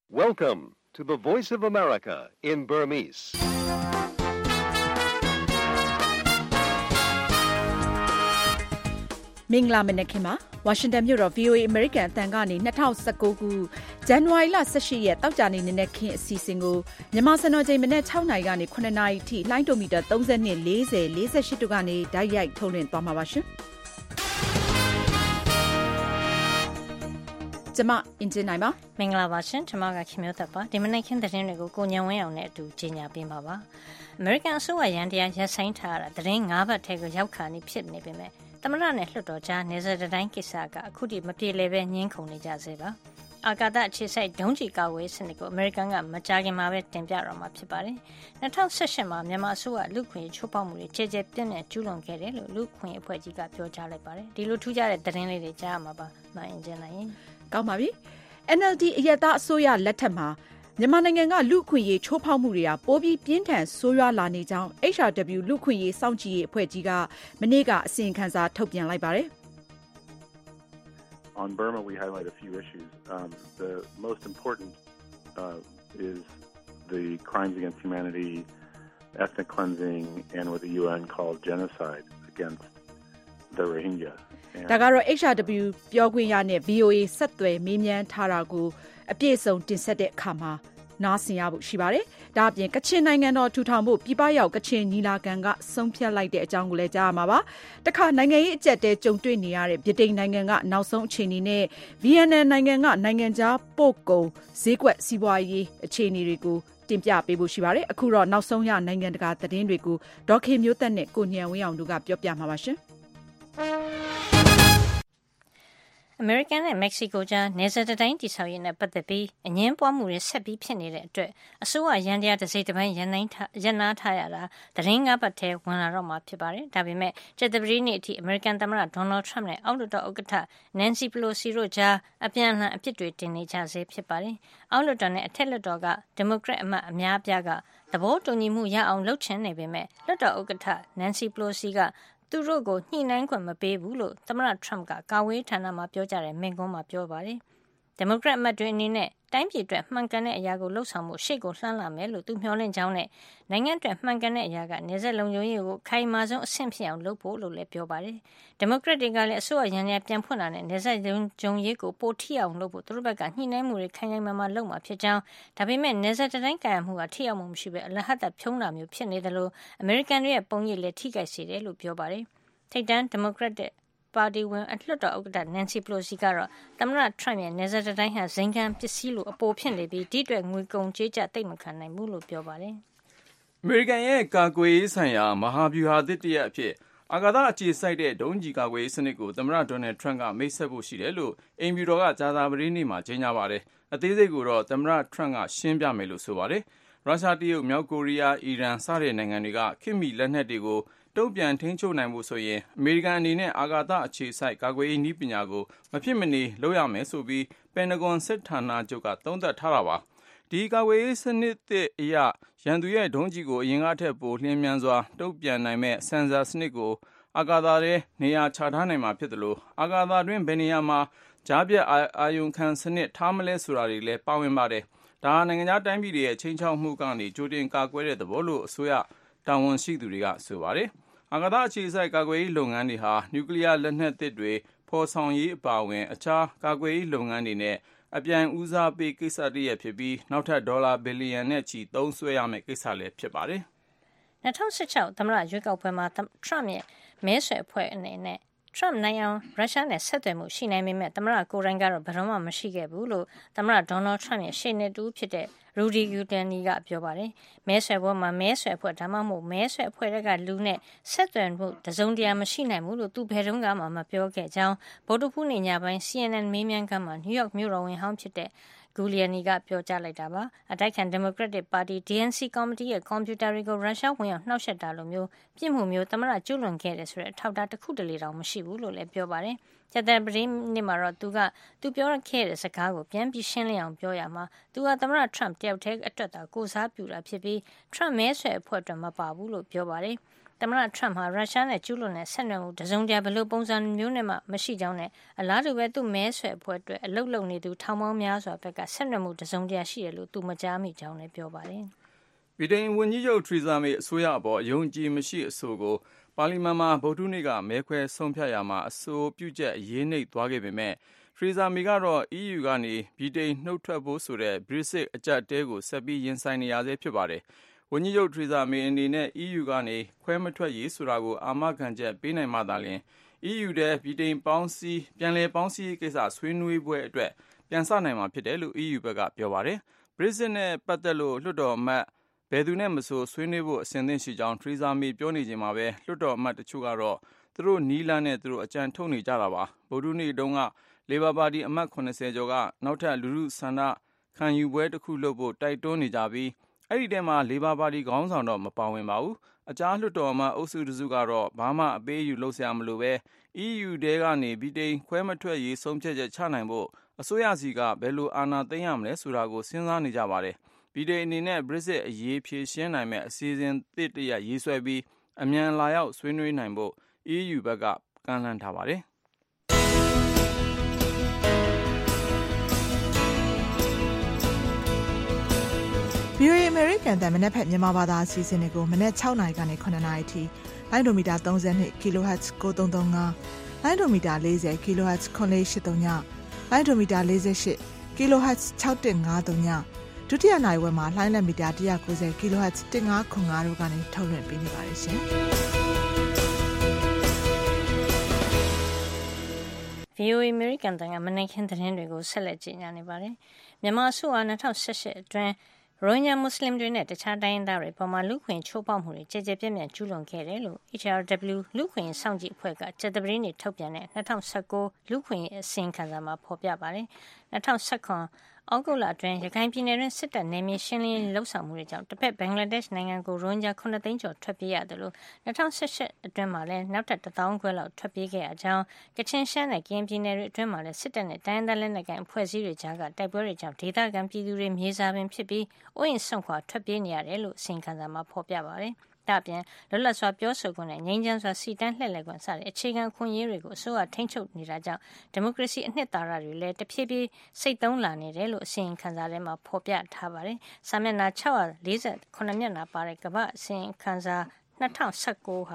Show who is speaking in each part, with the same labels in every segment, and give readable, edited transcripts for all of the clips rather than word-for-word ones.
Speaker 1: Welcome to the Voice of America in Burmese.
Speaker 2: ။မင်္ဂလာမနက်ခင်းပါ။ ဝါရှင်တန်မြို့တော် VOA American အသံကနေ2019ခုဇန်နဝါရီလ18ရက်တောက်ကြနေနက်ခင်းအစီအစဉ်ကိုမြန်မာစံတော်ချိန်မနက်6နာရီကနေ9နာရီထိလိုင်းဒိုမီတာ32 40 48တို့ကနေဓာတ်ရိုက်ထုတ်လွှင့်သွားမှာပါရှင်။ကျွန်မအင်ဂျင်နိုင်ပါ
Speaker 3: မင်္ဂလာပါရှင်ကျွန်မကခင်မျိုးသက်ပါဒီမနက်ခင်းသတင်းတွေကိုကိုညံဝင်းအောင်နဲ့အတူကြီးညာပေးပါပါအမေရိကန်အစိုးရရန်တရားရပ်ဆိုင်းထားတာသတင်း၅ဘတ်ထဲကိုရောက်ခါနေဖြစ်နေပေမဲ့သမရနဲ့လွှတ်တော်ကြားနေဆက်တိုင်းကိစ္စကအခုထိမပြေလည်ပဲညှင်းခုန်နေကြစေပါအာကာသအခြေစိုက်ဒုံးကျည်ကာဝေးစနစ်ကိုအမေရိကန်ကမကြာခင်မှာပဲတင်ပြတော့မှာဖြစ်ပါတယ်2018မှာမြန်မာအစိုးရလူခွင့်ချိုးဖောက်မှုတွေခြေခြေပြင်းပြင်းကျူးလွန်ခဲ့တယ်လို့လူခွင့်အဖွဲ့ကြီးကပြောကြားလိုက်ပါတယ်ဒီလိုထူးခြားတဲ့သတင်းလေးတွေကြားရမှာပါမအင်ဂျင်နိုင်ရင်
Speaker 2: ကောင်းပါပြီ NLD အရက်သားအစိုးရလက်ထက်မှာမြန်မာနိုင်ငံကလူခွင့်ရေးချိုးဖောက်မှုတွေဟာပိုပြီးပြင်းထန်ဆိုးရွားလာနေကြောင်း HRW လူခွင့်ရေးစောင့်ကြည့်ရေးအဖွဲ့ကြီးကမနေ့ကအစီရင်ခံစာထုတ်ပြန်လိုက်ပါတယ်
Speaker 4: On Burma, we highlight a few issues. The most important is the crimes against humanity, ethnic cleansing, and what the UN called genocide against the Rohingya.
Speaker 2: ဒါကတော့ HRW ပြောခွင့်ရနဲ့ VOA ဆက်သွယ်မေးမြန်းထားတာကိုအပြည့်အစုံတင်ဆက်တဲ့အခါမှာနားဆင်ရဖို့ရှိပါတယ်။ဒါအပြင်ကချင်နိုင်ငံတော်ထူထောင်ဖို့ပြည်ပရောက်ကချင်ညီလာခံကဆုံးဖြတ်လိုက်တဲ့အကြောင်းကိုလည်းကြားရမှာပါ။တခါနိုင်ငံရေးအကျပ်တဲကြုံတွေ့နေရတဲ့ဗြိတိန်နိုင်ငံကနောက်ဆုံးအခြေအနေနဲ့ VNN နိုင်ငံကနိုင်ငံခြားပို့ကုန်ဈေးကွက်စီးပွားရေးအခြေအနေတွေကိုတင်ပြပေးဖို့ရှိပါတယ်။အခုတော့နောက်ဆုံးရနိုင်ငံတကာသတင်းတွေကိုဒေါ်ခေမျိုးသက်နဲ့ကိုညံဝင်းအောင်တို့ကပြောပြမှာပါရှင်။
Speaker 3: အမေရိကန်နဲ့မက္ကဆီကိုကြားနယ်စပ်တိုင်းတိဆောက်ရေးနဲ့ပတ်သက်ပြီးအငင်းပွားမှုတွေဆက်ပြီးဖြစ်နေတဲ့အတွက်အစိုးရရန်တရားတစ်စိတ်တစ်ပိုင်းရပ်နားထားရတာသတင်း၅ပတ်ထဲဝင်လာတော့မှာဖြစ်ပါတယ်။ဒါပေမဲ့ကြာသပတေးနေ့အထိအမေရိကန်သမ္မတဒေါ်နယ်ထရမ့်နဲ့အောက်လွှတ်တော်ဥက္ကဋ္ဌနန်စီပလိုစီတို့ကြားအပြန်အလှန်အပြစ်တွေတင်နေကြဆဲဖြစ်ပါတယ်။အောက်လွှတ်တော်နဲ့အထက်လွှတ်တော်ကဒီမိုကရက်အမတ်အများအပြားကသဘောတူညီမှုရအောင်လုပ်ချင်နေပေမဲ့လွှတ်တော်ဥက္ကဋ္ဌနန်စီပလိုစီကသူတို့ကိုညှိနှိုင်းခွင့်မပေးဘူးလို့သမ္မတထရမ့်ကကာဝေးဌာနမှာပြောကြတဲ့မိန့်ခွန်းမှာပြောပါတယ်။ဒီမိုကရက်အမတ်တွေအနေနဲ့တိုင်းပြည်အတွက်မှန်ကန်တဲ့အရာကိုလှုပ်ဆောင်မှုရှေ့ကိုလှမ်းလာမယ်လို့သူမျှော်လင့်ကြောင်းနဲ့နိုင်ငံအတွက်မှန်ကန်တဲ့အရာကနေဆက်လုံခြုံရေးကိုခိုင်မာဆုံးအဆင့်ဖြစ်အောင်လုပ်ဖို့လို့လည်းပြောပါတယ်။ဒီမိုကရက်တွေကလည်းအစိုးရရန်ရပြန်ဖွင့်လာတဲ့နေဆက်လုံခြုံရေးကိုပိုထိအောင်လုပ်ဖို့သူတို့ဘက်ကညှိနှိုင်းမှုတွေခိုင်ခိုင်မာမာလုပ်မှာဖြစ်ကြောင်းဒါပေမဲ့နေဆက်တိုင်းကာယမှုကထိရောက်မှုမရှိဘဲအလဟတ်တဖြုံးတာမျိုးဖြစ်နေတယ်လို့အမေရိကန်တွေရဲ့ပုံရိပ်လည်းထိခိုက်စေတယ်လို့ပြောပါတယ်။ထိပ်တန်းဒီမိုကရက်တစ်ပါတီဝင်အလွှတ်တော်ဥက္ကဋ္ဌနန်စီပလိုစီကတော့သမ္မတထရမ့်ရဲ့နေဆက်တိုင်းဟာဇိမ်ခံပစ္စည်းလိုအပေါ်ဖြစ်နေပြီးဒီအတွက်ငွေကုန်ကြေးကျသိမ့်မခံနိုင်ဘူးလို့ပြောပါတယ်
Speaker 5: ။အမေရိကန်ရဲ့ကာကွယ်ရေးဆိုင်ရာမဟာဗျူဟာသစ်တရပ်အဖြစ်အာကာသအခြေစိုက်တဲ့ဒုံးကျည်ကာကွယ်ရေးစနစ်ကိုသမ္မတဒေါ်နယ်ထရမ့်ကမိတ်ဆက်ဖို့ရှိတယ်လို့အိမ်ဖြူတော်ကကြာသပတေးနေ့မှာကြေညာပါတယ်။အသေးစိတ်ကိုတော့သမ္မတထရမ့်ကရှင်းပြမယ်လို့ဆိုပါတယ်။ရုရှားတရုတ်မြောက်ကိုရီးယားအီရန်စတဲ့နိုင်ငံတွေကခေတ်မီလက်နက်တွေကိုတုံ့ပြန်ထိန်းချုပ်နိုင်ဖို့ဆိုရင်အမေရိကန်အနေနဲ့အာကာသအခြေစိုက်ကာကွယ်ရေးနည်းပညာကိုမဖြစ်မနေလုပ်ရမယ်ဆိုပြီးပန်တဂွန်စစ်ဌာနချုပ်ကသုံးသပ်ထားတာပါဒီကာကွယ်ရေးစနစ်သစ်အရရန်သူရဲ့ဒုံးကျည်ကိုအရင်ကထက်ပိုလျင်မြန်စွာတုံ့ပြန်နိုင်မဲ့ဆန်ဆာစနစ်ကိုအာကာသထဲနေရာချထားနိုင်မှာဖြစ်တယ်လို့အာကာသတွင်ဘယ်နေရာမှာကြားပြတ်အာယုံခံစနစ်ထားမလဲဆိုတာတွေလည်းပါဝင်ပါတယ်ဒါနိုင်ငံခြားတိုင်းပြည်တွေရဲ့ချိန်ချောက်မှုကနေကြိုတင်ကာကွယ်တဲ့သဘောလို့အစိုးရတာဝန်ရှိသူတွေကဆိုပါတယ်အာကာသအခြေစိုက်ကာကွယ်ရေးလုပ်ငန်းတွေဟာနျူကလ িয়ার လက်နက်သစ်တွေဖော်ဆောင်ရေးအပါအဝင်အခြားကာကွယ်ရေးလုပ်ငန်းတွေနဲ့အပြိုင်ဦးစားပေးကိစ္စတည်းရဖြစ်ပြီးနောက်ထပ်ဒေါ်လာဘီလီယံနဲ့ချီသုံးစွဲရမယ့်ကိစ္စလည်းဖြစ်ပါတယ်
Speaker 3: ။2016သမ္မတရွေးကောက်ပွဲမှာထရမ့်ရဲ့မဲဆွယ်အဖွဲ့အနေနဲ့ထရမ့်နိုင်အောင်ရုရှားနဲ့ဆက်သွယ်မှုရှိနိုင်ပေမဲ့သမ္မတကိုယ်တိုင်ကတော့ဘယ်တော့မှမရှိခဲ့ဘူးလို့သမ္မတဒေါ်နယ်ထရမ့်ရဲ့ရှေ့နေတူဖြစ်တဲ့ရူဒီဂူတန်နီကပြောပါတယ်။မဲဆွယ်ပွဲမှာမဲဆွယ်အဖွဲ့ဒါမှမဟုတ်မဲဆွယ်အဖွဲ့တွေကလူနဲ့ဆက်သွယ်မှုတစုံတရာမရှိနိုင်ဘူးလို့သူဘယ်တော့မှမပြောခဲ့ကြောင်းဗုဒ္ဓဖူးနေ့ညပိုင်း CNN မေးမြန်းခန်းမှာနယူးယောက်မြို့တော်ဝန်ဟောင်းဖြစ်တဲ့ဂူလီယနီကပြောကြားလိုက်တာပါအတိုက်ခံဒီမိုကရက်တစ်ပါတီ DNC ကော်မတီရဲ့ကွန်ပျူတာတွေကိုရုရှားဝင်ရောက်နှောက်ယှက်တာလိုမျိုးပြစ်မှုမျိုးသမ္မတကျူးလွန်ခဲ့တယ်ဆိုတဲ့အထောက်အထားတစ်ခုတလေတောင်မရှိဘူးလို့လည်းပြောပါတယ်ကျတဲ့ပရိနေ့မှာတော့သူပြောခဲ့တဲ့စကားကိုပြန်ပြီးရှင်းလင်းအောင်ပြောရမှာသူကသမ္မတထရမ့်တယောက်တည်းအတွက်သာကိုစားပြူတာဖြစ်ပြီးထရမ့်မဲဆွဲအဖွဲ့အတွက်မပါဘူးလို့ပြောပါတယ်သမ္မတ Trump ဟာရုရှားနဲ့ကျူးလွန်တဲ့ဆက်နွယ်မှုတစုံတရာဘယ်လိုပုံစံမျိုးနဲ့မှမရှိကြောင်းနဲ့အလားတူပဲသူ့မဲဆွယ်အဖွဲ့အတွက်အလုပ်လုပ်နေသူထောင်ပေါင်းများစွာဘက်ကဆက်နွယ်မှုတစုံတရာရှိတယ်လို့သူမကြားမိကြောင်းလည်းပြောပါတယ်
Speaker 5: ဗြိတိန်ဝန်ကြီးချုပ်ထရီဇာမေအစိုးရအပေါ်အယုံကြည်မရှိအဆိုကိုပါလီမန်မှာဗုဒ္ဓနေ့ကမဲခွဲဆုံးဖြတ်ရမှာအဆိုပြုချက်အရေးနှိပ်သွားခဲ့ပေမဲ့ထရီဇာမေကတော့ EU ကနေဗြိတိန်နှုတ်ထွက်ဖို့ဆိုတဲ့ Brexit အကြပ်တဲကိုဆက်ပြီးရင်ဆိုင်နေရဆဲဖြစ်ပါတယ်ဝန်ကြီးချုပ်ထရီဇာမေအနေနဲ့ EU ကနေခွဲမထွက်ရေးဆိုတာကိုအာမခံချက်ပေးနိုင်မှသာလျှင် EU ထဲဗြိတိန်ပြန်လည်ပေါင်းစည်းရေးကိစ္စဆွေးနွေးပွဲအတွက်ပြန်စနိုင်မှာဖြစ်တယ်လို့ EU ဘက်ကပြောပါတယ် Brexit နဲ့ပတ်သက်လို့လွှတ်တော်အမတ်ဘယ်သူနဲ့မဆိုဆွေးနွေးဖို့အဆင်သင့်ရှိကြောင်းထရီဇာမေပြောနေချိန်မှာပဲလွှတ်တော်အမတ်တချို့ကတော့သူတို့နီးလန်းနဲ့သူတို့အကြံထုတ်နေကြတာပါဗုဒ္ဓနေ့တုန်းကလေဘာပါတီအမတ်80ကျော်ကနောက်ထပ်လူထုဆန္ဒခံယူပွဲတစ်ခုလုပ်ဖို့တိုက်တွန်းနေကြပြီးအဲ့ဒီထဲမှာလေဘာပါတီခေါင်းဆောင်တော့မပါဝင်ပါဘူးအခြားလွှတ်တော်အမတ်အုပ်စုတစုကတော့ဘာမှအပေးအယူလုပ်စရာမလိုပဲ EU ထဲကနေဗြိတိန်ခွဲမထွက်ရေးဆုံးဖြတ်ချက်ချနိုင်ဖို့အစိုးရစီကဘယ်လိုအာဏာသိမ်းရမလဲဆိုတာကိုစဉ်းစားနေကြပါတယ်ဗြိတိန်အနေနဲ့ Brexit အရေးဖြေရှင်းနိုင်မဲ့အစီအစဉ်သစ်တရပ်ရေးဆွဲပြီးအမြန်လာရောက်ဆွေးနွေးနိုင်ဖို့ EU ဘက်ကကမ်းလှမ်းထားပါတယ်
Speaker 6: VOA American တန်မနက်ဖြန်မြန်မာဘာသာအစီအစဉ်တွေကိုမနက်6နာရီကနေ9နာရီထိလိုင်းဒိုမီတာ32 kHz 9335လိုင်းဒိုမီတာ40 kHz 9883ညလိုင်းဒိုမီတာ48 kHz 6153ညဒုတိယနိုင်ဝက်မှာလိုင်းလက်မီတာ190 kHz 1505တို့ကနေထုတ်လွှင့်ပေးနေပါတယ်ရှင်။
Speaker 3: VOA American တန်ကမနေ့ကသတင်းတွေကိုဆက်လက်ကြီးညာနေပါတယ်။မြန်မာအစိုးရ2018အတွင်းရိုဟင်ဂျာမွတ်စလင်တွေနဲ့တခြားတိုင်းရင်းသားတွေပေါ်မှာလူခွင့်ချိုးဖောက်မှုတွေကြည်ကြဲပြန့်ပြန့်ကျူးလွန်ခဲ့တယ်လို့ HRW လူခွင့်စောင့်ကြည့်အဖွဲ့ကကြာသပတေးနေ့ထုတ်ပြန်တဲ့2019လူခွင့်အစီရင်ခံစာမှာဖော်ပြပါတယ်။2019ဩဂုတ်လအတွင်းရခိုင်ပြည်နယ်တွင်စစ်တပ်နယ်မြေရှင်းလင်းရေးလှုပ်ဆောင်မှုတွေကြောင့်တစ်ဖက်ဘင်္ဂလားဒေ့ရှ်နိုင်ငံကိုရိုဟင်ဂျာ9သိန်းကျော်ထွက်ပြေးရတယ်လို့2018အတွင်းမှာလည်းနောက်ထပ်1000ခွဲလောက်ထွက်ပြေးခဲ့ရကြောင်းကချင်ရှမ်းနဲ့ကရင်ပြည်နယ်တွေအတွင်းမှာလည်းစစ်တပ်နဲ့တိုင်းရင်းသားလက်နက်ကိုင်အဖွဲ့အစည်းတွေကြားကတိုက်ပွဲတွေကြောင့်ဒေသခံပြည်သူတွေမြေစာပင်ဖြစ်ပြီးအိုးအိမ်စွန့်ခွာထွက်ပြေးနေရတယ်လို့အစီရင်ခံစာမှာဖော်ပြပါတယ်။ဒါ့အပြင်လွတ်လပ်စွာပြောဆိုခွင့်နဲ့ငြိမ်းချမ်းစွာစီတန်းလှည့်လည်ခွင့်စတဲ့အခြေခံအခွင့်အရေးတွေကိုအစိုးရထိန်းချုပ်နေတာကြောင့်ဒီမိုကရေစီအနှစ်သာရတွေလည်းတဖြည်းဖြည်းစိတ်သုံးလာနေတယ်လို့အစီရင်ခံစာထဲမှာဖော်ပြထားပါတယ်။စာမျက်နှာ648မျက်နှာပါတဲ့ကမ္ဘာ့အစီရင်ခံစာ2019ဟာ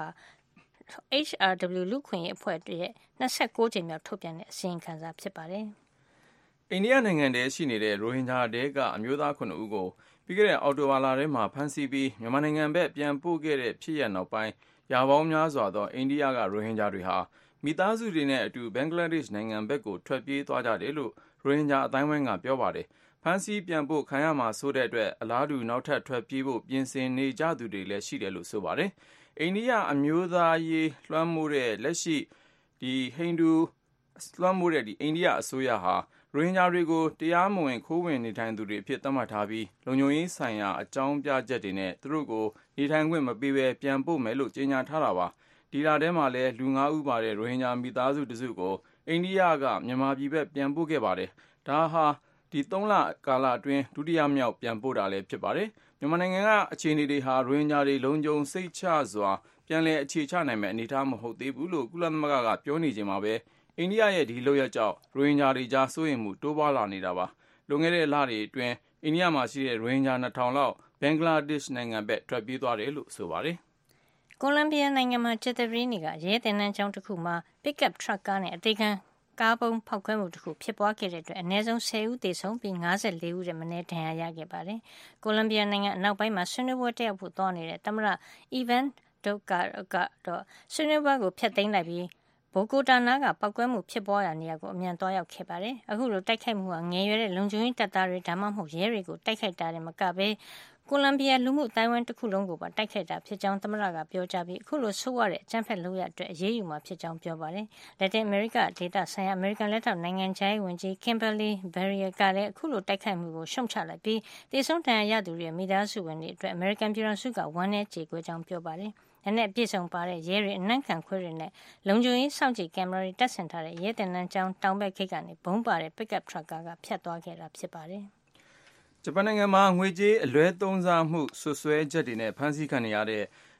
Speaker 3: HRW လူခွင့်ရေးအဖွဲ့ရဲ့29ကြိမ်မြောက်ထုတ်ပြန်တဲ့အစီရင်ခံစာဖြစ်ပါတယ်
Speaker 5: ။အိန္ဒိယနိုင်ငံထဲရှိနေတဲ့ရိုဟင်ဂျာတဲကအမျိုးသား9ဦးကိုပြီးခဲ့တဲ့အောက်တိုဘာလထဲမှာဖမ်းဆီးပြီးမြန်မာနိုင်ငံဘက်ပြန်ပို့ခဲ့တဲ့ဖြစ်ရပ်နောက်ပိုင်းရာပေါင်းများစွာသောအိန္ဒိယကရိုဟင်ဂျာတွေဟာမိသားစုတွေနဲ့အတူဘင်္ဂလားဒေ့ရှ်နိုင်ငံဘက်ကိုထွက်ပြေးသွားကြတယ်လို့ရိုဟင်ဂျာအတိုင်းဝိုင်းကပြောပါတယ်။ဖမ်းဆီးပြန်ပို့ခံရမှာဆိုတဲ့အတွက်အလားတူနောက်ထပ်ထွက်ပြေးဖို့ပြင်ဆင်နေကြသူတွေလည်းရှိတယ်လို့ဆိုပါတယ်။အိန္ဒိယအမျိုးသားရေးလွှမ်းမိုးတဲ့လက်ရှိဟိန္ဒူလွှမ်းမိုးတဲ့အိန္ဒိယအစိုးရဟာရိုဟင်ဂျာတွေကိုတရားမဝင်ခိုးဝင်နေထိုင်သူတွေအဖြစ်သတ်မှတ်ထားပြီးလုံခြုံရေးဆိုင်ရာအကြောင်းပြချက်တွေနဲ့သူတို့ကိုနေထိုင်ခွင့်မပေးဘဲပြန်ပို့မယ်လို့ကြေညာထားတာပါဒီလထဲမှာလည်းလူ9ဦးပါတဲ့ရိုဟင်ဂျာမိသားစုတစုကိုအိန္ဒိယကမြန်မာပြည်ဘက်ပြန်ပို့ခဲ့ပါတယ်ဒါဟာ3လကာလအတွင်းဒုတိယမြောက်ပြန်ပို့တာလည်းဖြစ်ပါတယ်မြန်မာနိုင်ငံကအခြေအနေတွေဟာရိုဟင်ဂျာတွေလုံခြုံစိတ်ချစွာပြန်လည်အခြေချနိုင်မယ့်အနေအထားမဟုတ်သေးဘူးလို့ကုလသမဂ္ဂကပြောနေချိန်မှာပဲအိန္ဒိယရဲ့ဒီလုပ်ရပ်ကြောင့်ရိုဟင်ဂျာတွေကြားစိုးရိမ်မှုတိုးပွားလာနေတာပါလွန်ခဲ့တဲ့လတွေအတွင်းအိန္ဒိယမှာရှိတဲ့ရိုဟင်ဂျာ2000လောက်ဘင်္ဂလားဒေ့ရှ်နိုင်ငံဘက်ထွက်ပြေးသွားတယ်လို့ဆိုပါတယ်
Speaker 3: ကိုလံဘီယာနိုင်ငံမှာကြာသပတေးနေ့ကရဲတင်နန်းကျောင်းတစ်ခုမှာ pickup truck ကားနဲ့အသေးခံကားပုံဖောက်ခွဲမှုတစ်ခုဖြစ်ပွားခဲ့တဲ့အတွက်အနည်းဆုံး10ဦးသေဆုံးပြီး54ဦးထက်မနည်းဒဏ်ရာရခဲ့ပါတယ်ကိုလံဘီယာနိုင်ငံအနောက်ပိုင်းမှာဆွေးနွေးပွဲတက်ရောက်ဖို့သွားနေတဲ့သမ္မတအီဗန်ဒိုကာကတော့ဆွေးနွေးပွဲကိုဖျက်သိမ်းလိုက်ပြီးဘိုကိုတာနာကပောက်ကွဲမှုဖြစ်ပွားရာနေရာကိုအမြန်သွားရောက်ခဲ့ပါတယ်။အခုလိုတိုက်ခိုက်မှုဟာငယ်ရွယ်တဲ့လုံခြုံရေးတပ်သားတွေဒါမှမဟုတ်ရဲတွေကိုတိုက်ခိုက်တာတွေမကဘဲကိုလံဘီယာလူမှုတိုင်းဝန်တစ်ခုလုံးကိုပါတိုက်ခိုက်တာဖြစ်ကြောင်းသမ္မတကပြောကြားပြီးအခုလိုဆိုးရတဲ့အကြမ်းဖက်လုပ်ရအတွက်အရေးယူမှာဖြစ်ကြောင်းပြောပါတယ်။လက်တင်အမေရိကဒေသဆိုင်ရာအမေရိကန်လက်ထောက်နိုင်ငံခြားရေးဝန်ကြီး Kimberly Barrier ကလည်းအခုလိုတိုက်ခိုက်မှုကိုရှုံချလိုက်ပြီးတေဆုံးဒဏ်ရာရသူတွေရဲ့မိသားစုဝင်တွေအတွက်အမေရိကန်ပြည်ထောင်စုကဝမ်းနည်းကြေကွဲကြောင်းပြောပါတယ်။နဲ့ပြည့်စုံပါတဲ့ရဲတွေအနံ့ခံခွေးတွေနဲ့လုံခြုံရေးစောင့်ကြည့်ကင်မရာတွေတပ်ဆင်ထားတဲ့ရဲတင်နန်းကျောင်းတောင်ဘက်ခိတ်ကနေဘုံပါတဲ့ pickup truck ကဖြတ်သွားခဲ့တာဖြစ်ပါတယ်
Speaker 5: ။ဂျပန်နိုင်ငံမှာငွေကြေးအလွဲသုံးစားမှုဆွဆွဲချက်တွေနဲ့ဖမ်းဆီးခံရတဲ့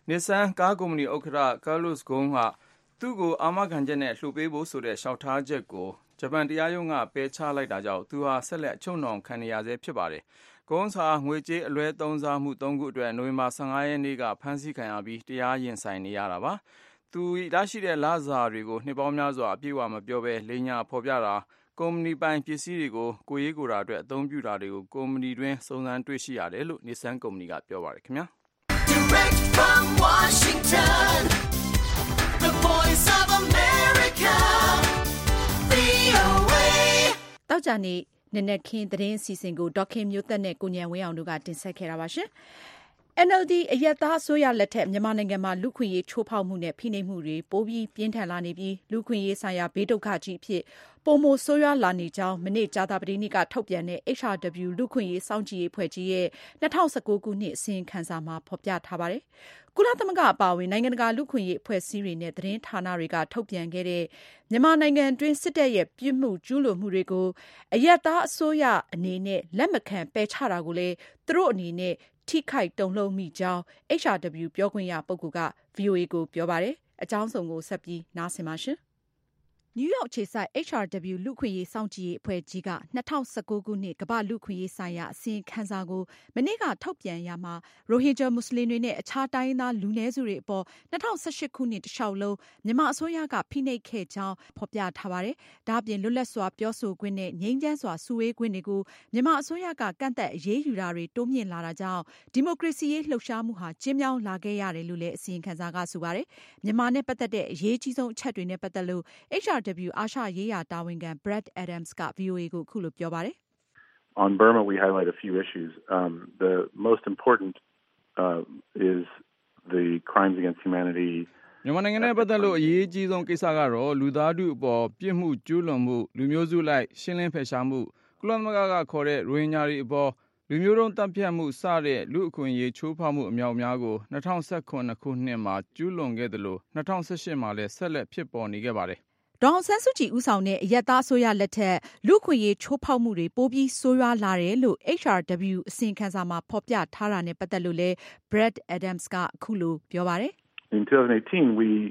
Speaker 5: Nissan ကားကုမ္ပဏီဥက္ကဋ္ဌ Carlos Ghosn ကသူ့ကိုအာမခံချက်နဲ့လှုပ်ပေးဖို့ဆိုတဲ့လျှောက်ထားချက်ကိုဂျပန်တရားရုံးကပယ်ချလိုက်တာကြောင့်သူဟာဆက်လက်အချုပ်နှောင်ခံနေရဆဲဖြစ်ပါတယ်။ Ghosn ဟာငွေကြေးအလွဲသုံးစားမှု3ခုအတွက်နိုဝင်ဘာ15ရက်နေ့ကဖမ်းဆီးခံရပြီးတရားရင်ဆိုင်နေရတာပါ။သူရရှိတဲ့လစာတွေကိုနှစ်ပေါင်းများစွာအပြည့်အဝမပြောဘဲလိမ်ညာဖော်ပြတာကုမ္ပဏီပိုင်ပစ္စည်းတွေကိုကိုယ်ရေးကိုယ်တာအတွက်အသုံးပြုတာတွေကိုကုမ္ပဏီတွင်းစုံစမ်းတွေ့ရှိရတယ်လို့ Nissan ကုမ္ပဏီကပြောပါတယ်ခင်ဗျာ။
Speaker 7: Direct from Washington, the voice of America, VOA.
Speaker 2: တောက်ကြနေနက်နက်ခင်းသတင်းအစီအစဉ်ကိုဒေါက်ခင်မျိုးသက်နဲ့ကိုညံဝင်းအောင်တို့ကတင်ဆက်ခဲ့တာပါရှင်။ NLD အရပ်သားအစိုးရလက်ထက်မြန်မာနိုင်ငံမှာလူခွင့်ရေးချိုးဖောက်မှုနဲ့ဖိနှိပ်မှုတွေပိုပြီးပြင်းထန်လာနေပြီးလူခွင့်ရေးဆိုင်ရာဘေးဒုက္ခကြီးအဖြစ်ပိုမိုဆိုးရွားလာနေကြောင်းမနေ့ကြာသပတေးနေ့ကထုတ်ပြန်တဲ့ HRW လူခွင့်ရေးစောင့်ကြည့်ရေးအဖွဲ့ကြီးရဲ့2019ခုနှစ်အစီရင်ခံစာမှာဖော်ပြထားပါတယ်။ကုလသမဂ္ဂအပါအဝင်နိုင်ငံတကာလူခွင့်ရေးအဖွဲ့အစည်းတွေနဲ့သတင်းဌာနတွေကထုတ်ပြန်ခဲ့တဲ့မြန်မာနိုင်ငံတွင်းစစ်တပ်ရဲ့ပြစ်မှုကျူးလွန်မှုတွေကိုအရပ်သားအစိုးရအနေနဲ့လက်မခံပယ်ချတာကိုလည်းသူတို့အနေနဲ့ထိခိုက်တုန်လှုပ်မိကြောင်း HRW ပြောခွင့်ရပုဂ္ဂိုလ်က VOA ကိုပြောပါတယ်။အကြောင်းစုံကိုဆက်ပြီးနားဆင်ပါရှင်။နယူးယောက်အခြေစိုက် HRW လူ့အခွင့်အရေးစောင့်ကြည့်ရေးအဖွဲ့ကြီးက2019ခုနှစ်ကမ္ဘာ့လူ့အခွင့်အရေးဆိုင်ရာအစီရင်ခံစာကိုမနေ့ကထုတ်ပြန်ရာမှာရိုဟင်ဂျာမွတ်စလင်တွေနဲ့အခြားတိုင်းရင်းသားလူနည်းစုတွေအပေါ်2018ခုနှစ်တလျှောက်လုံးမြန်မာအစိုးရကဖိနှိပ်ခဲ့ကြောင်းဖော်ပြထားပါတယ်။ဒါ့အပြင်လွတ်လပ်စွာပြောဆိုခွင့်နဲ့ငြိမ်းချမ်းစွာစုဝေးခွင့်တွေကိုမြန်မာအစိုးရကကန့်သတ်အရေးယူတာတွေတိုးမြင့်လာတာကြောင့်ဒီမိုကရေစီရေးလှုပ်ရှားမှုဟာကျဉ်းမြောင်းလာခဲ့ရတယ်လို့လည်းအစီရင်ခံစာကဆိုပါတယ်။မြန်မာနဲ့ပတ်သက်တဲ့အရေးကြီးဆုံးအချက်တွေနဲ့ပတ်သက်လို့ HRW အာရှရေးရာတာဝန်ခံ Brad Adams က VOA ကိုအခုလိုပြောပါတယ်။
Speaker 4: On Burma, we highlight a few issues. The most important is the crimes against humanity.
Speaker 5: မြန်မာနိုင်ငံနဲ့ပတ်သက်လို့အရေးကြီးဆုံးကိစ္စကတော့လူသားထုအပေါ်ပြစ်မှုကျူးလွန်မှုလူမျိုးစုလိုက်ရှင်းလင်းဖယ်ရှားမှုကုလသမဂ္ဂကခေါ်တဲ့ရိုဟင်ဂျာတွေအပေါ်လူမျိုးတုံးတပ်ဖြတ်မှုစတဲ့လူအခွင့်အရေးချိုးဖောက်မှုအမြောက်အများကို2019ခုနှစ်မှာကျူးလွန်ခဲ့သလို2018မှာလည်းဆက်လက်ဖြစ်ပေါ်နေခဲ့ပါတယ်
Speaker 2: ဒေါ်အောင်ဆန်းစုကြည်ဦးဆောင်တဲ့အရပ်သားအစိုးရလက်ထက်လူ့အခွင့်အရေးချိုးဖောက်မှုတွေပိုပြီးဆိုးရွားလာတယ်လို့ HRW အစီရင်ခံစာမှာဖော်ပြထားတာနဲ့ပတ်သက်လို့လည်း Brad Adams ကအခုလိုပြောပါတယ်
Speaker 4: ။ In 2018, we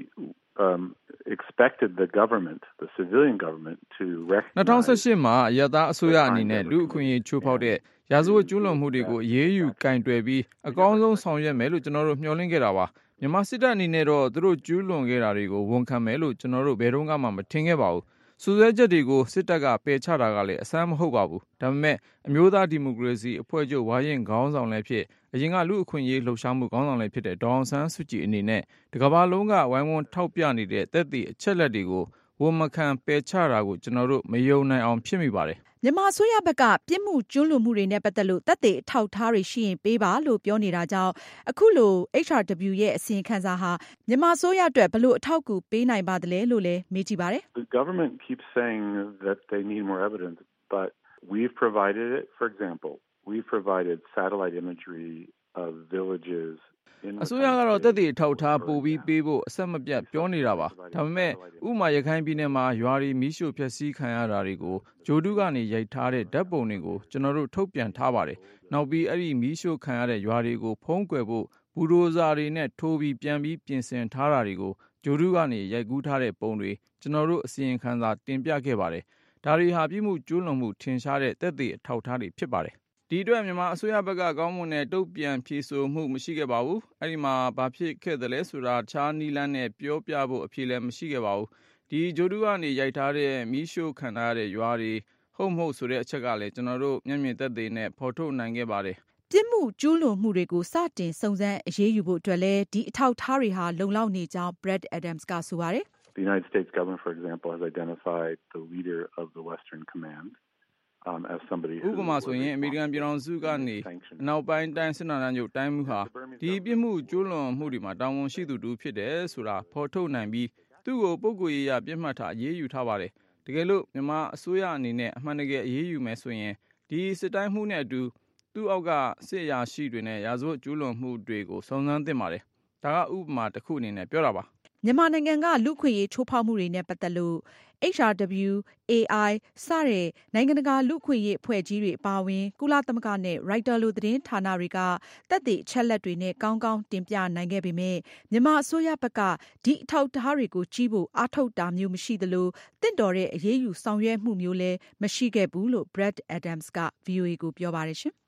Speaker 4: expected the government, the civilian government, to recognize.
Speaker 5: 2018မှာအရပ်သားအစိုးရအနေနဲ့လူ့အခွင့်အရေးချိုးဖောက်တဲ့ရာဇဝတ်ကျူးလွန်မှုတွေကိုအရေးယူကင်တွယ်ပြီးအကောင်းဆုံးဆောင်ရွက်မယ်လို့ကျွန်တော်တို့မျှော်လင့်ခဲ့တာပါ။မြန်မာစစ်တပ်အနေနဲ့တော့သူတို့ကျူးလွန်ခဲ့တာတွေကိုဝန်ခံမယ်လို့ကျွန်တော်တို့ဘယ်တော့မှမထင်ခဲ့ပါဘူး။စွပ်စွဲချက်တွေကိုစစ်တပ်ကပယ်ချတာကလည်းအဆန်းမဟုတ်ပါဘူး။ဒါပေမဲ့အမျိုးသားဒီမိုကရေစီအဖွဲ့ချုပ်ဝါရင်ခေါင်းဆောင်လည်းဖြစ်အရင်ကလူ့အခွင့်အရေးလှုပ်ရှားမှုခေါင်းဆောင်လည်းဖြစ်တဲ့ဒေါ်အောင်ဆန်းစုကြည်အနေနဲ့တကမ္ဘာလုံးကဝိုင်းဝန်းထောက်ပြနေတဲ့သက်သေအချက်လက်တွေကိုဝန်မခံပယ်ချတာကိုကျွန်တော်တို့မယုံနိုင်အောင်ဖြစ်မိပါတယ်
Speaker 2: ။မြန်မာအစိုးရဘက်ကပြစ်မှုကျူးလွန်မှုတွေနဲ့ပတ်သက်လို့သက်သေအထောက်အထားတွေရှိရင်ပေးပါလို့ပြောနေတာကြောင့်အခုလို HRW ရဲ့အစီရင်ခံစာဟာမြန်မာအစိုးရအတွက်ဘယ်လိုအထောက်အကူပေးနိုင်ပါသလဲလို့လည်းမေးကြည့်ပါတယ်
Speaker 4: ။ The government keeps saying that they need more evidence, but we've provided it. For example, we've provided satellite imagery of villages.
Speaker 5: အစိုးရကတော့သက်သေအထောက်အထားပို့ပြီးပေးဖို့အဆက်မပြတ်ပြောနေတာပါ။ဒါပေမဲ့ဥပမာရခိုင်ပြည်နယ်မှာရွာတွေမီးရှို့ဖျက်ဆီးခံရတာတွေကိုဂျိုတုကနေရိုက်ထားတဲ့ဓာတ်ပုံတွေကိုကျွန်တော်တို့ထုတ်ပြန်ထားပါတယ်။နောက်ပြီးအဲ့ဒီမီးရှို့ခံရတဲ့ရွာတွေကိုဖုံးကွယ်ဖို့ဘူဒိုဇာတွေနဲ့ထိုးပြီးပြန်ပြီးပြင်ဆင်ထားတာတွေကိုဂျိုတုကနေရိုက်ကူးထားတဲ့ပုံတွေကျွန်တော်တို့အစီရင်ခံစာတင်ပြခဲ့ပါတယ်။ဒါတွေဟာပြစ်မှုကျူးလွန်မှုထင်ရှားတဲ့သက်သေအထောက်အထားတွေဖြစ်ပါတယ်။ဒီအတွက်မြန်မာအစိုးရဘက်ကကောင်းမွန်တဲ့တုံ့ပြန်ဖြေဆိုမှုမရှိခဲ့ပါဘူး။အဲ့ဒီမှာဘာဖြစ်ခဲ့သလဲဆိုတာတခြားနီလန်းနဲ့ပြောပြဖို့အဖြေလည်းမရှိခဲ့ပါဘူး။ဒီဂျိုတုကနေရိုက်ထားတဲ့မီးရှို့ခံရတဲ့ရွာတွေဟုတ်မဟုတ်ဆိုတဲ့အချက်ကလည်းကျွန်တော်တို့မျက်မြင်သက်သေနဲ့ဖော်ထုတ်နိုင်ခဲ့ပါတယ်
Speaker 2: ။ပြစ်မှုကျူးလွန်မှုတွေကိုစတင်စုံစမ်းအရေးယူဖို့အတွက်လည်းဒီအထောက်အထားတွေဟာလုံလောက်နေကြောင်း Brad Adams ကဆိုပါတယ်
Speaker 4: ။ The United States government, for example, has identified the leader of the Western Command.
Speaker 5: ဥပမာဆိုရင်အမေရိကန်ပြည်ထောင်စုကနေအနောက်ပိုင်းတိုင်းစစ်ဌာနချုပ်တိုင်းမှုဟာဒီပြစ်မှုကျူးလွန်မှုတွေမှာတာဝန်ရှိသူတူဖြစ်တယ်ဆိုတာဖော်ထုတ်နိုင်ပြီးသူ့ကိုပုဂ္ဂိုလ်ရေးရပြစ်မှတ်ထားအရေးယူထားပါတယ်။တကယ်လို့မြန်မာအစိုးရအနေနဲ့အမှန်တကယ်အရေးယူမယ်ဆိုရင်ဒီစစ်တိုင်းမှုနဲ့အတူသူ့အောက်ကစစ်အရာရှိတွေနဲ့ရာဇဝတ်ကျူးလွန်မှုတွေကိုစုံစမ်းသင့်ပါတယ်။ဒါကဥပမာတစ်ခုအနေနဲ့ပြောတာပါ။
Speaker 2: မြန်မာနိုင်ငံကလူ့အခွင့်အရေးချိုးဖောက်မှုတွေနဲ့ပတ်သက်လို့ HRW, AI စတဲ့နိုင်ငံတကာလူ့အခွင့်အရေးအဖွဲ့ကြီးတွေအပါအဝင်ကုလသမဂ္ဂနဲ့ ရိုက်တာလိုသတင်းဌာနတွေကသက်သေအချက်အလက်တွေနဲ့ကောင်းကောင်းတင်ပြနိုင်ခဲ့ပေမဲ့မြန်မာအစိုးရဘက်ကဒီအထောက်အထားတွေကိုကြည့်ဖို့အားထုတ်တာမျိုးမရှိသလိုသင့်တော်တဲ့အရေးယူဆောင်ရွက်မှုမျိုးလည်းမရှိခဲ့ဘူးလို့ Brad Adams က VOA ကိုပြောပါတယ်ရှင်။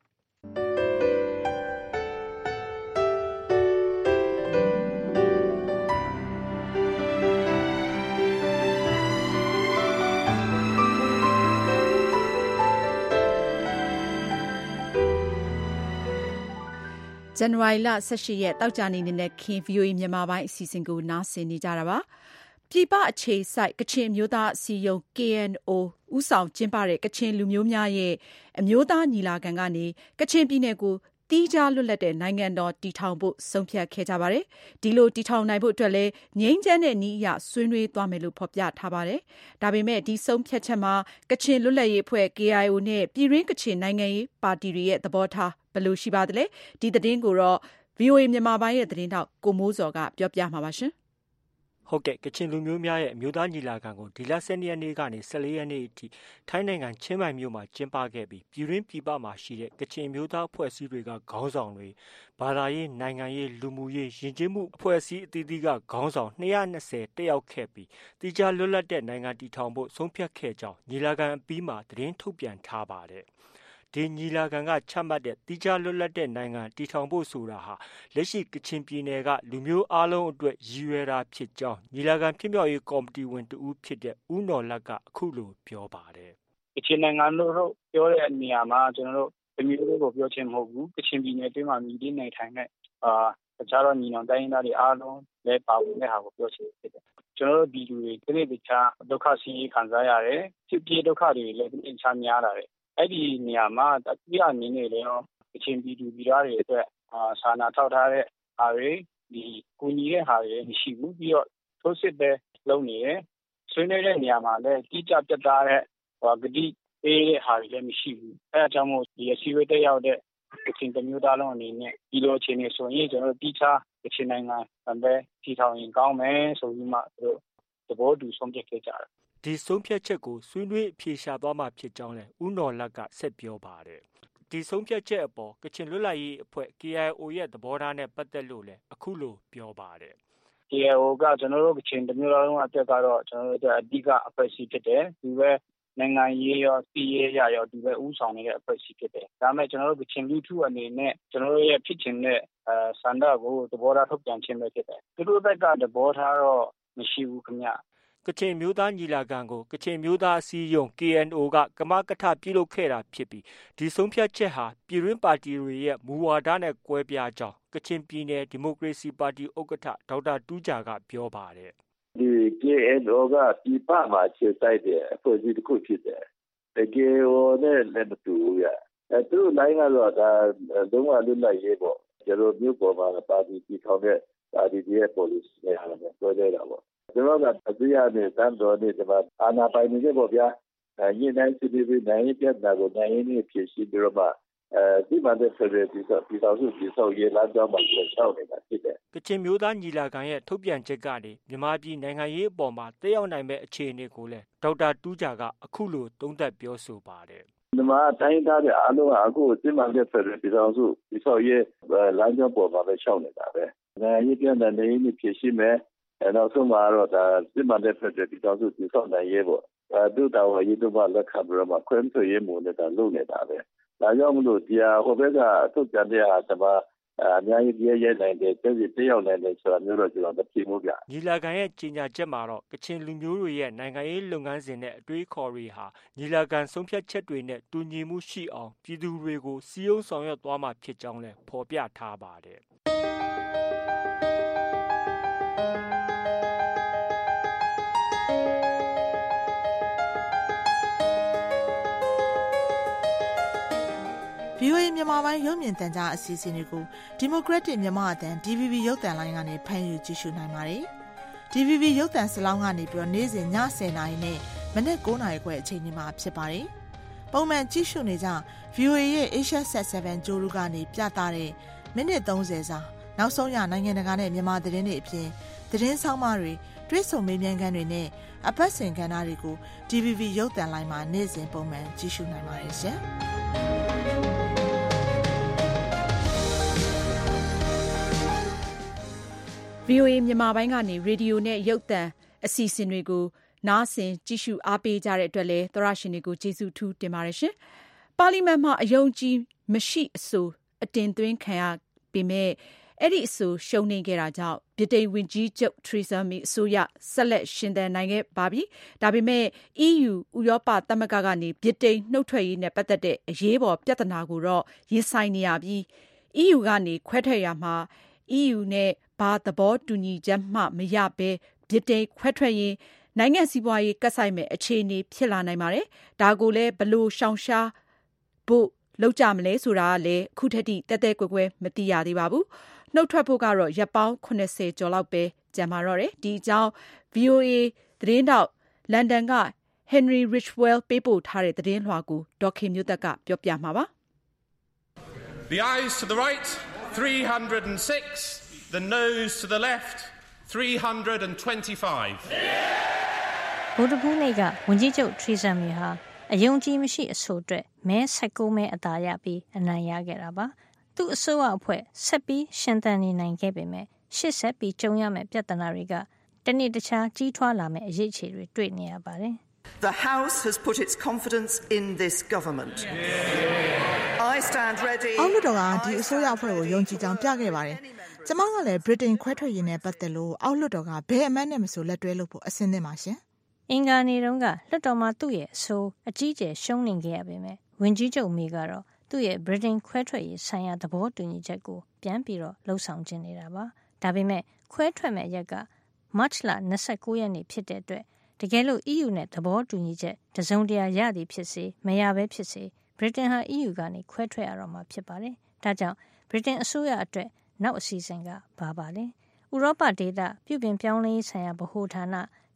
Speaker 2: ဇန်နဝါရီလ 18 ရက်တောက်ကြနေနဲ့ခင် VOA မြန်မာပိုင်းအစီအစဉ်ကိုနားဆင်နေကြတာပါ။ပြည်ပအခြေစိုက်ကချင်အမျိုးသားအစည်းအရုံး KNO ဦးဆောင်ကျင်းပတဲ့ကချင်လူမျိုးများရဲ့အမျိုးသားညီလာခံကနေကချင်ပြည်နယ်ကိုသီးခြားလွတ်လပ်တဲ့နိုင်ငံတော်တည်ထောင်ဖို့ဆုံးဖြတ်ခဲ့ကြပါတယ်။ဒီလိုတည်ထောင်နိုင်ဖို့အတွက်လည်းငြိမ်းချမ်းတဲ့နည်းအရဆွေးနွေးသွားမယ်လို့ဖော်ပြထားပါတယ်။ဒါပေမဲ့ဒီဆုံးဖြတ်ချက်မှာကချင်လွတ်လပ်ရေးအဖွဲ့ KIO နဲ့ပြည်တွင်းကချင်နိုင်ငံရေးပါတီတွေရဲ့သဘောထားဘယ်လိုရှိပါသလဲ။ဒီသတင်းကိုတော့ VOA မြန်မာပိုင်းရဲ့သတင်းတောက်ကိုမိုးစော်ကပြောပြမှာပါရှင်။
Speaker 8: ဟုတ်ကဲ့ကချင်လူမျိုးများရဲ့အမျိုးသားညီလာခံကိုဒီလ12ရက်နေ့ကနေ14ရက်နေ့အထိထိုင်းနိုင်ငံချင်းမိုင်မြို့မှာကျင်းပခဲ့ပြီးပြည်တွင်းပြည်ပမှာရှိတဲ့ကချင်မျိုးသားအဖွဲ့အစည်းတွေကခေါင်းဆောင်တွေဘာသာရေးနိုင်ငံရေးလူမှုရေးယဉ်ကျေးမှုအဖွဲ့အစည်းအသီးသီးကခေါင်းဆောင်220တက်ရောက်ခဲ့ပြီးတည်ခြားလွတ်လပ်တဲ့နိုင်ငံတည်ထောင်ဖို့ဆုံးဖြတ်ခဲ့ကြောင်းညီလာခံအပြီးမှာသတင်းထုတ်ပြန်ထားပါတယ်။ဒီညီလာခံကချမှတ်တဲ့တိကျလွတ်လပ်တဲ့နိုင်ငံတည်ထောင်ဖို့ဆိုတာဟာလက်ရှိကချင်ပြည်နယ်ကလူမျိုးအားလုံးအတွက်ရည်ရွယ်တာဖြစ်ကြောင်းညီလာခံဖြစ်မြောက်ရေးကော်မတီဝင်တဦးဖြစ်တဲ့ဦးနော်လတ်ကအခုလိုပြောပါတယ်
Speaker 9: ။ကချင်နိုင်ငံလို့ပြောတဲ့နေရာမှာကျွန်တော်တို့ဒီမျိုးကိုပြောချင်မဟုတ်ဘူး။ကချင်ပြည်နယ်အတွင်းမှာမြည်တည်နေထိုင်တဲ့တခြားသောညီနောင်တိုင်းရင်းသားတွေအားလုံးလည်းပါဝင်တဲ့ဟာကိုပြောချင်ဖြစ်တယ်။ကျွန်တော်တို့ဒီလူတွေဒီနေ့တခြားဒုက္ခဆင်းရဲခံစားရတယ်။ဖြစ်ပြေဒုက္ခတွေလည်းဒီနေ့တခြားများလာတယ်။အဲ့ဒီနေရာမှာတတိယအနေနဲ့လည်းကချင်ပြည်သူပြည်သားတွေအတွက်စာနာထောက်ထားတဲ့အားတွေဒီကူညီတဲ့ဟာတွေမရှိဘူးပြီးတော့ထိုးစစ်ပဲလုပ်နေတယ်ဆွေးနွေးတဲ့နေရာမှာလည်းတိကျပြတ်သားတဲ့ဂတိပေးတဲ့ဟာတွေလည်းမရှိဘူးအဲအကြောင်းမို့ဒီအစည်းအဝေးတက်ရောက်တဲ့ကချင်မျိုးသားလုံးအနေနဲ့ဒီလိုအခြေအနေဆိုရင်ကျွန်တော်တို့တိကျကချင်နိုင်ငံပဲတည်ထောင်ရင်ကောင်းမယ်ဆိုပြီးမှတို့သဘောတူဆုံးဖြတ်ခဲ့ကြတယ်
Speaker 8: ဒီဆုံးဖြတ်ချက်ကိုဆွေးနွေးအဖြေရှာသွားမှာဖြစ်ကြောင်းလည်းဦးနော်လတ်ကဆက်ပြောပါတယ်ဒီဆုံးဖြတ်ချက်အပေါ်ကချင်လွတ်လပ်ရေးအဖွဲ့ KIO ရဲ့သဘောထားနဲ့ပတ်သက်လို့လည်းအခုလိုပြောပါတယ်
Speaker 9: KIO ကကျွန်တော်တို့ကချင်မျိုးသားလုံးအတွက်ကတော့ကျွန်တော်တို့အဓိကအဖွဲ့အစည်းဖြစ်တယ်ဒီပဲနိုင်ငံရေးရောစီးရေးရောဒီပဲဥဆောင်နေတဲ့အဖွဲ့အစည်းဖြစ်တယ်ဒါပေမဲ့ကျွန်တော်တို့ကချင်လူထုအနေနဲ့ကျွန်တော်တို့ရဲ့ဖြစ်ချင်တဲ့စန္ဒကိုသဘောထားထုတ်ပြန်ခြင်းပဲဖြစ်တယ်သူတို့ဘက်ကသဘောထားတော့မရှိဘူးခင်ဗျ
Speaker 8: ကချင်မျိုးသားညီလာခံကိုကချင်မျိုးသားအစည်းအရုံး KNO ကကမကထပြုလုပ်ခဲ့တာဖြစ်ပြီးဒီဆုံးဖြတ်ချက်ဟာပြည်တွင်းပါတီတွေရဲ့မူဝါဒနဲ့ကွဲပြားကြောင်းကချင်ပြည်နယ်ဒီမိုကရေစီပါတီဥက္ကဋ္ဌဒေါက်တာတူးဂျာကပြောပါတယ်
Speaker 10: ဒီ KNO ကပြည်ပမှာခြေစိုက်တဲ့အဖွဲ့အစည်းတစ်ခုဖြစ်တယ်။ KNO နဲ့လည်းမတူဘူး။သူတို့နိုင်ငံတော့ဒါလုံးဝလွတ်လပ်ရေးပေါ့။ကျွန်တော်မျိုးပေါ်မှာပါတီတည်ထောင်တဲ့ပါတီရဲ့ policy နဲ့ဟာလည်းပြောကြတာပေါ့။ကျွန်တော်ကအစိုးရနဲ့တန်းတော်နဲ့ဒီမှာအာဏာပိုင်တွေပေါ့ဗျာ။ညနေစီးပြီးနိုင်ပြတ်တာကိုနိုင်ရင်းဖြစ်ရှိပြီးတော့မှဒီမှာတဲ့ဆက်ပြီးတော့ဒီဆောက်ရေးလာတော့မှဆောက်နေတာဖြစ်တယ်
Speaker 8: ကချင်မျိုးသားညီလာခံရဲ့ထုတ်ပြန်ချက်ကနေမြန်မာပြည်နိုင်ငံရေးအပေါ်မှာတက်ရောက်နိုင်မဲ့အခြေအနေကိုလည်းဒေါက်တာတူးဂျာကအခုလိုသုံးသပ်ပြောဆိုပါတယ်
Speaker 10: ဒီမှာတိုင်းသားတဲ့အားလုံးကအခုဒီမှာတဲ့ဆက်ပြီးတော့ဒီဆောက်ရေးလမ်းကြောင်းပေါ်မှာပဲရှောက်နေတာပဲနိုင်ငံရေးပြန်တဲ့နေနေဖြစ်ရှိမဲ့နောက်ဆုံးမှာတော့ဒါဒီမှာတဲ့ဆက်ပြီးတော့ဒီဆောက်နိုင်ရေးပေါ့ဒုတော်ရေးတို့မှလက်ခံပြီးတော့မှခွင့်ပြုရေးမှုနဲ့ဒါလုပ်နေတာပဲဒါကြောင့်မလို့ဒီဟိုဘက်ကထုတ်ပြန်တဲ့ဟာတပါအများကြီးပြည့်ရဲနိုင်တယ်တရောက်နိုင်တယ်ဆိုတာမျိုးတော့ကျွန်တော်မသိဘူးဗျ
Speaker 8: ညီလာခံရဲ့ကြီးညာချက်မှာတော့ကချင်လူမျိုးတွေရဲ့နိုင်ငံရေးလုပ်ငန်းစဉ်နဲ့အတွေးခေါ်တွေဟာညီလာခံဆုံးဖြတ်ချက်တွေနဲ့တူညီမှုရှိအောင်ပြည်သူတွေကိုစီယုံဆောင်ရွက်သွားမှာဖြစ်ကြောင်းလည်းဖော်ပြထားပါတယ်
Speaker 6: VOA မြန်မာပိုင်းရုပ်မြင်သံကြားအစီအစဉ်တွေကို Democratic မြန်မာအသံ DVB ရုပ်သံလိုင်းကနေဖမ်းယူကြည့်ရှုနိုင်ပါတယ်။ DVB ရုပ်သံစလောင်းကနေပြီးနေ့စဉ်ည10:00နာရီနဲ့မနက်9:00နာရီခွဲအချိန်တွေမှာဖြစ်ပါတယ်။ပုံမှန်ကြည့်ရှုနေကြ VOA ရဲ့ Asia Set 7 ကြိုးရူကနေပြသတဲ့မိနစ်30စာနောက်ဆုံးရနိုင်ငံတကာနဲ့မြန်မာသတင်းတွေအပြင်သတင်းဆောင်မတွေတွဲဆုံမေးမြန်းခန်းတွေနဲ့အပတ်စဉ်ကဏ္ဍတွေကို DVB ရုပ်သံလိုင်းမှာနေ့စဉ်ပုံမှန်ကြည့်ရှုနိုင်ပါတယ်ရှင်။
Speaker 2: VOA မြန်မာပိုင်းကနေရေဒီယိုနဲ့ရုပ်သံအစီအစဉ်တွေကိုနားဆင်ကြည့်ရှုအားပေးကြတဲ့အတွက်လည်းသောရရှင်တွေကိုကျေးဇူးထူးတင်ပါတယ်ရှင်။ပါလီမန်မှာအယုံကြည်မရှိအဆိုအတင်သွင်းခံရပေမဲ့အဲ့ဒီအဆိုရှုံးနိမ့်ခဲ့တာကြောင့်ဗြိတိန်ဝန်ကြီးချုပ်ထရီဆာမေအစိုးရဆက်လက်ရှင်သန်နိုင်ခဲ့ပါပြီ။ဒါပေမဲ့ EU ဥရောပသမဂ္ဂကနေဗြိတိန်နှုတ်ထွက်ရေးနဲ့ပတ်သက်တဲ့အရေးပေါ်ပြဿနာကိုတော့ရင်ဆိုင်နေရပြီး EU ကနေခွဲထွက်ရမှာ EU နဲ့ဘာသဘောတူညီချက်မှမရဘဲဗြိတိန်ခွဲထွက်ရင်နိုင်ငံစီးပွားရေးကပ်ဆိုင်မဲ့အခြေအနေဖြစ်လာနိုင်ပါတယ်။ဒါကိုလည်းဘလို့ရှောင်ရှားဖို့လောက်ကြမလဲဆိုတာကလည်းအခုထက်ထိတဲတဲကွယ်ကွယ်မသိရသေးပါဘူး။နှုတ်ထွက်ဖို့ကတော့ရက်ပေါင်း80ကျော်လောက်ပဲကြံပါတော့တယ်။ဒီအကြောင်း VOA သတင်းတောက်လန်ဒန်က Henry Ridgwell ပေးပို့ထားတဲ့သတင်းလွှာကိုဒေါ်ခင်မျိုးသက်ကပြောပြမှာပါ။
Speaker 11: The ayes to the right 306, the noes to the left 325.
Speaker 3: ဗုဒ္ဓဘုနေ့ကဝန်ကြီးချုပ်ထရီဆာမေဟာအယုံကြည်မရှိအဆိုအတွက်မဲ16မဲအသာရပြီးအနိုင်ရခဲ့တာပါ။သူ့အစိုးရအဖွဲ့ဆက်ပြီးရှင်သန်နေနိုင်ခဲ့ပေမဲ့ရှေ့ဆက်ပြီးကြုံရမယ့်ပြဿနာတွေကတနေ့တခြားကြီးထွားလာမယ့်အရေးအခြေတွေတွေ့နေရပါတယ်။
Speaker 12: The House has put its confidence in this government. I stand ready.
Speaker 6: အောက်လွှတ်တော်ကဒီအစိုးရအဖွဲ့ကိုယုံကြည်ကြောင်းပြခဲ့ပါတယ်။ကျမကလည်းဗြိတိန်ခွဲထွက်ရေးနဲ့ပတ်သက်လို့အောက်လွှတ်တော်ကဘယ်အမတ်နဲ့မဆိုလက်တွဲလို့ဖို့အဆင်သင့်ပါရှင်
Speaker 3: ။အင်္ဂါနေ့တုန်းကလွှတ်တော်မှာသူ့ရဲ့အဆိုအကြီးကျယ်ရှုံးနိမ့်ခဲ့ရပေမဲ့ဝန်ကြီးချုပ်မေကတော့သူ့ရဲ့ဗြိတိန်ခွဲထွက်ရေးဆိုင်ရာသဘောတူညီချက်ကိုပြန်ပြီးတော့လှုပ်ဆောင်ခြင်းနေတာပါ။ဒါပေမဲ့ခွဲထွက်မဲ့ရက်ကမတ်လ29ရက်နေ့ဖြစ်တဲ့အတွက်တကယ်လို့ EU နဲ့သဘောတူညီချက်တစုံတရာရသည်ဖြစ်စေမရဘဲဖြစ်စေဗြိတိန်ဟာ EU ကနေခွဲထွက်ရတော့မှာဖြစ်ပါတယ်။ဒါကြောင့်ဗြိတိန်အစိုးရအတွက်နောက်အစီအစဉ်ကဘာပါလဲ။ဥရောပဒေသပြုပြင်ပြောင်းလဲရေးဆိုင်ရာဗဟိုဌာန